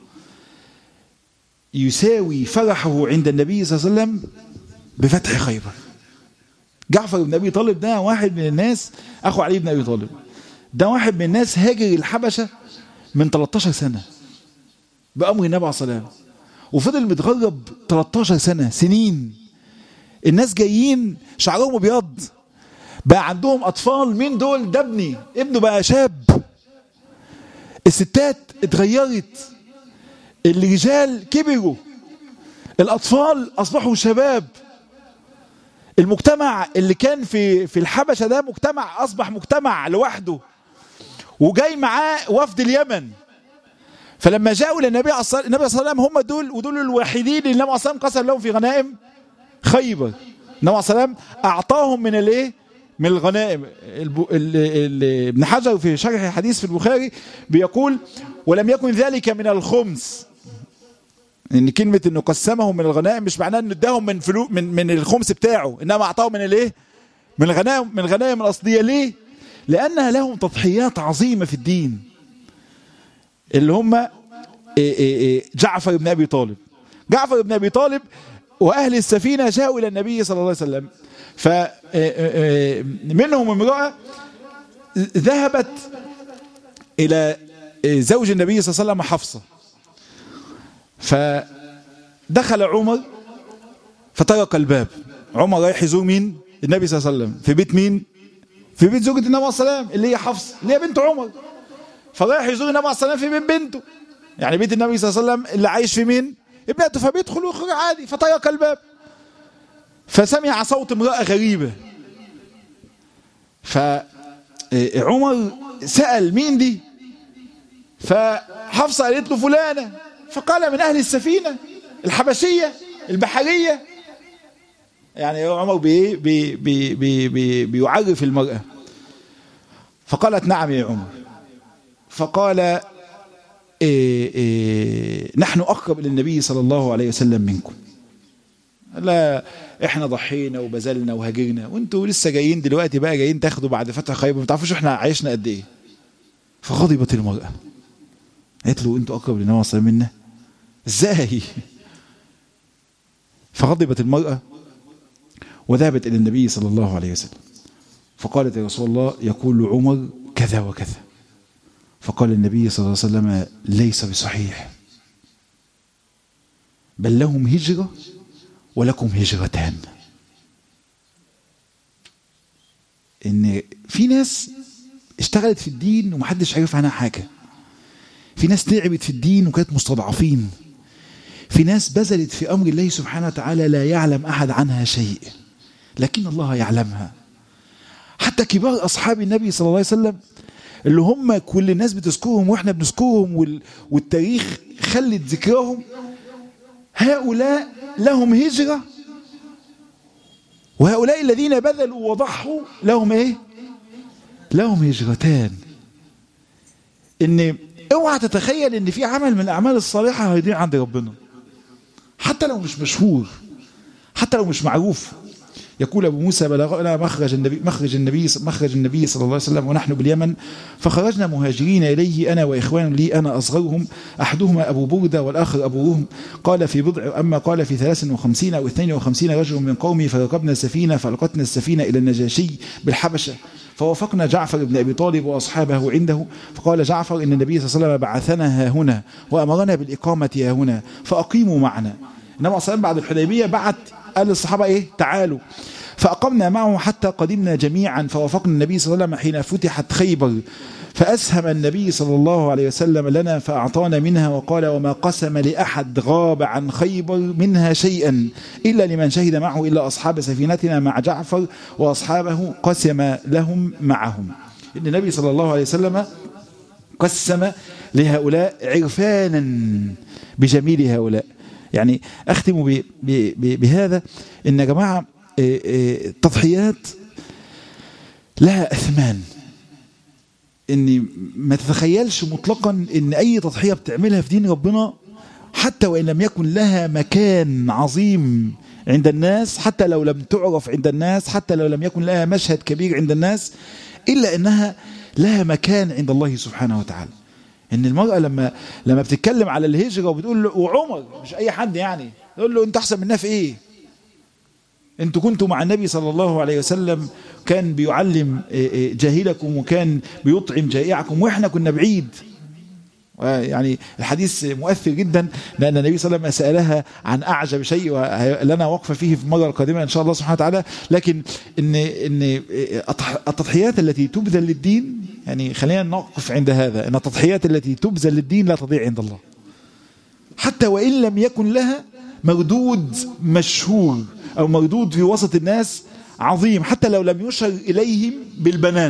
يساوي فرحه عند النبي صلى الله عليه وسلم بفتح خيبر. جعفر بن أبي طالب ده واحد من الناس، أخو علي بن أبي طالب، ده واحد من الناس هاجر الحبشة من ثلاثة عشر سنة بأمر النبي عليه الصلاة والسلام، وفضل متغرب ثلاثة عشر سنة سنين. الناس جايين شعرهم ابيض، بقى عندهم أطفال. مين دول؟ ده ابني، ابنه بقى شاب. الستات اتغيرت، الرجال كبروا، الأطفال أصبحوا شباب. المجتمع اللي كان في في الحبشة ده مجتمع أصبح مجتمع لوحده، وجاي معاه وفد اليمن. فلما جاءوا للنبي صلى الله عليه وسلم هم دول ودول الوحيدين اللي النبي صلى الله عليه وسلم قسم لهم في غنائم خيبر. النبي صلى الله عليه وسلم اعطاهم من الايه؟ من الغنائم. ابن حجر في شرح حديث في البخاري بيقول ولم يكن ذلك من الخمس، ان كلمه انه قسمهم من الغنائم مش معناه انه اداهم من فلوس من من الخمس بتاعه، انما اعطاهم من الايه؟ من الغنائم من الغنائم الاصليه. ليه؟ لانها لهم تضحيات عظيمه في الدين، اللي هم جعفر بن ابي طالب. جعفر بن ابي طالب واهل السفينه جاءوا الى النبي صلى الله عليه وسلم، فمنهم امراه ذهبت الى زوج النبي صلى الله عليه وسلم حفصه، فدخل عمر فطرق الباب. عمر رايح يزور مين؟ النبي صلى الله عليه وسلم. في بيت مين؟ في بيت زوجة النبي صلى الله عليه وسلم اللي هي حفصه اللي هي بنت عمر. فرايح يزور النبي صلى الله عليه وسلم في بيت بنته، يعني بيت النبي صلى الله عليه وسلم اللي عايش في مين؟ ابنته. فبيدخل ويخرج عادي. فطرق الباب فسمع صوت امرأة غريبة، فعمر سأل مين دي؟ فحفصة قالت له فلانة. فقال من أهل السفينة الحبشية البحرية. يعني عمر بي بي بي بي بي بيعرف المرأة. فقالت نعم يا عمر. فقال إيه إيه نحن أقرب إلى النبي صلى الله عليه وسلم منكم. لا احنا ضحينا وبذلنا وهاجرنا وانتوا لسه جايين دلوقتي بقى جايين تاخدوا بعد فتح خيبر، ما تعرفوش احنا عايشنا قد ايه. فغضبت المرأة قالت له انتوا اقرب للنبي صلى الله عليه وسلم منا ازاي؟ فغضبت المرأة وذهبت الى النبي صلى الله عليه وسلم فقالت يا رسول الله يقول عمر كذا وكذا. فقال النبي صلى الله عليه وسلم ليس بصحيح، بل لهم هجرة ولكم هجرتان. ان في ناس اشتغلت في الدين ومحدش عارف عنها حاجة، في ناس تعبت في الدين وكانت مستضعفين، في ناس بذلت في امر الله سبحانه وتعالى لا يعلم احد عنها شيء لكن الله يعلمها. حتى كبار اصحاب النبي صلى الله عليه وسلم اللي هم كل الناس بتذكرهم واحنا بنذكرهم والتاريخ خلت ذكرهم، هؤلاء لهم هجرة، وهؤلاء الذين بذلوا وضحوا لهم ايه؟ لهم هجرتان. ان اوعى تتخيل ان في عمل من الاعمال الصالحة هيضيع عند ربنا، حتى لو مش مشهور، حتى لو مش معروف. يقول أبو موسى بلغنا مخرج النبي مخرج النبي مخرج النبي صلى الله عليه وسلم ونحن باليمن، فخرجنا مهاجرين إليه أنا وإخوان لي أنا أصغرهم، أحدهما أبو بردة والآخر أبو رهم، قال في بضع أما قال في ثلاث وخمسين أو اثنين وخمسين رجل من قومي، فركبنا السفينة فألقتنا السفينة إلى النجاشي بالحبشة، فوافقنا جعفر بن أبي طالب وأصحابه عنده، فقال جعفر إن النبي صلى الله عليه وسلم بعثنا ها هنا وأمرنا بالإقامة ها هنا فأقيموا معنا. النبي صلى الله عليه وسلم بعد الحديبية بعت قال للصحابة ايه؟ تعالوا. فأقمنا معه حتى قدمنا جميعا، فوافقنا النبي صلى الله عليه وسلم حين فتحت خيبر، فأسهم النبي صلى الله عليه وسلم لنا فأعطانا منها، وقال وما قسم لأحد غاب عن خيبر منها شيئا إلا لمن شهد معه إلا أصحاب سفينتنا مع جعفر وأصحابه قسم لهم معهم. إن النبي صلى الله عليه وسلم قسم لهؤلاء عرفانا بجميل هؤلاء. يعني أختم بهذا إن يا جماعة التضحيات لها أثمان. إن ما تتخيلش مطلقا إن أي تضحية بتعملها في دين ربنا حتى وإن لم يكن لها مكان عظيم عند الناس، حتى لو لم تعرف عند الناس، حتى لو لم يكن لها مشهد كبير عند الناس، إلا إنها لها مكان عند الله سبحانه وتعالى. ان المرأة لما لما بتتكلم على الهجرة وبتقول له، وعمر مش اي حد يعني، تقول له انت احسن منا في ايه؟ انتوا كنتوا مع النبي صلى الله عليه وسلم كان بيعلم جاهلكم وكان بيطعم جائعكم واحنا كنا بعيد. يعني الحديث مؤثر جدا، لأن النبي صلى الله عليه وسلم سألها عن أعجب شيء ولنا وقفة فيه في المرة القادمة إن شاء الله سبحانه وتعالى. لكن إن إن التضحيات التي تبذل للدين، يعني خلينا نقف عند هذا، إن التضحيات التي تبذل للدين لا تضيع عند الله، حتى وإن لم يكن لها مردود مشهور أو مردود في وسط الناس عظيم، حتى لو لم يشر إليهم بالبنان.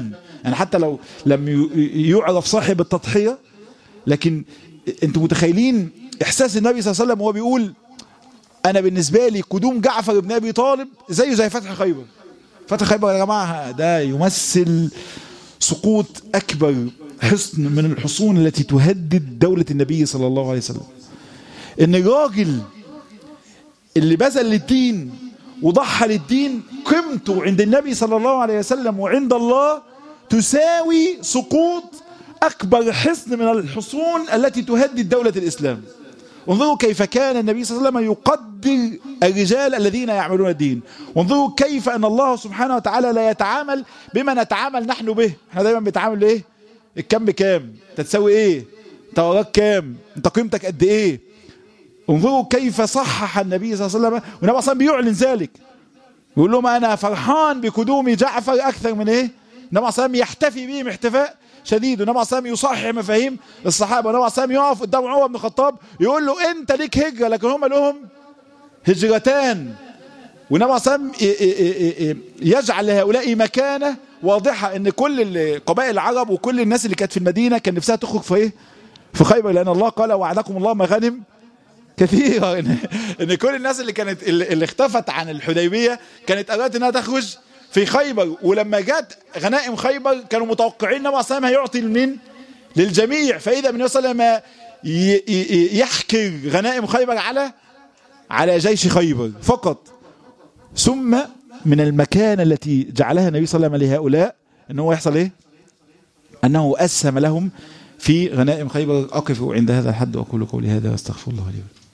يعني حتى لو لم يعرف صاحب التضحية، لكن انتم متخيلين احساس النبي صلى الله عليه وسلم وهو بيقول انا بالنسبة لي قدوم جعفر بن ابي طالب زيه زي فتح خيبر. فتح خيبر يا جماعة ده يمثل سقوط اكبر حصن من الحصون التي تهدد دولة النبي صلى الله عليه وسلم. ان الراجل اللي بذل للدين وضحى للدين قيمته عند النبي صلى الله عليه وسلم وعند الله تساوي سقوط أكبر حصن من الحصون التي تهدد دولة الإسلام. انظروا كيف كان النبي صلى الله عليه وسلم يقدر الرجال الذين يعملون الدين، وانظروا كيف أن الله سبحانه وتعالى لا يتعامل بما نتعامل نحن به. احنا دايما بنتعامل ايه؟ الكم بكام؟ انت تساوي ايه؟ انت وراك كام؟ انت قيمتك قد ايه؟ انظروا كيف صحح النبي صلى الله عليه وسلم، والنبي صلى الله عليه وسلم بيعلن ذلك، يقول لهم انا فرحان بقدوم جعفر اكثر من ايه؟ النبي صلى الله عليه وسلم يحتفي بهم احتفاء شديد، والنبي صلى الله عليه وسلم يصحح مفاهيم الصحابه، والنبي صلى الله عليه وسلم يقف قدام عمر بن الخطاب يقول له انت ليك هجره لكن هم لهم هجرتان، والنبي صلى الله عليه وسلم يجعل لهؤلاء مكانه واضحه، ان كل قبائل العرب وكل الناس اللي كانت في المدينه كان نفسها تخرج في ايه؟ في خيبر، لان الله قال وعدكم الله مغانم كثيرة. إن, إن كل الناس اللي كانت اللي اختفت عن الحديبية كانت أرادت إنها تخرج في خيبر، ولما جت غنائم خيبر كانوا متوقعين النبي صلى الله عليه وسلم هيعطي لمين؟ للجميع، فإذا النبي صلى الله عليه وسلم يحكر غنائم خيبر على على جيش خيبر فقط. ثم من المكان التي جعلها النبي صلى الله عليه وسلم لهؤلاء إن هو يحصل إيه؟ أنه أسهم لهم في غنائم خيبر. أقف عند هذا الحد وأقول قولي هذا واستغفر الله لي ولكم.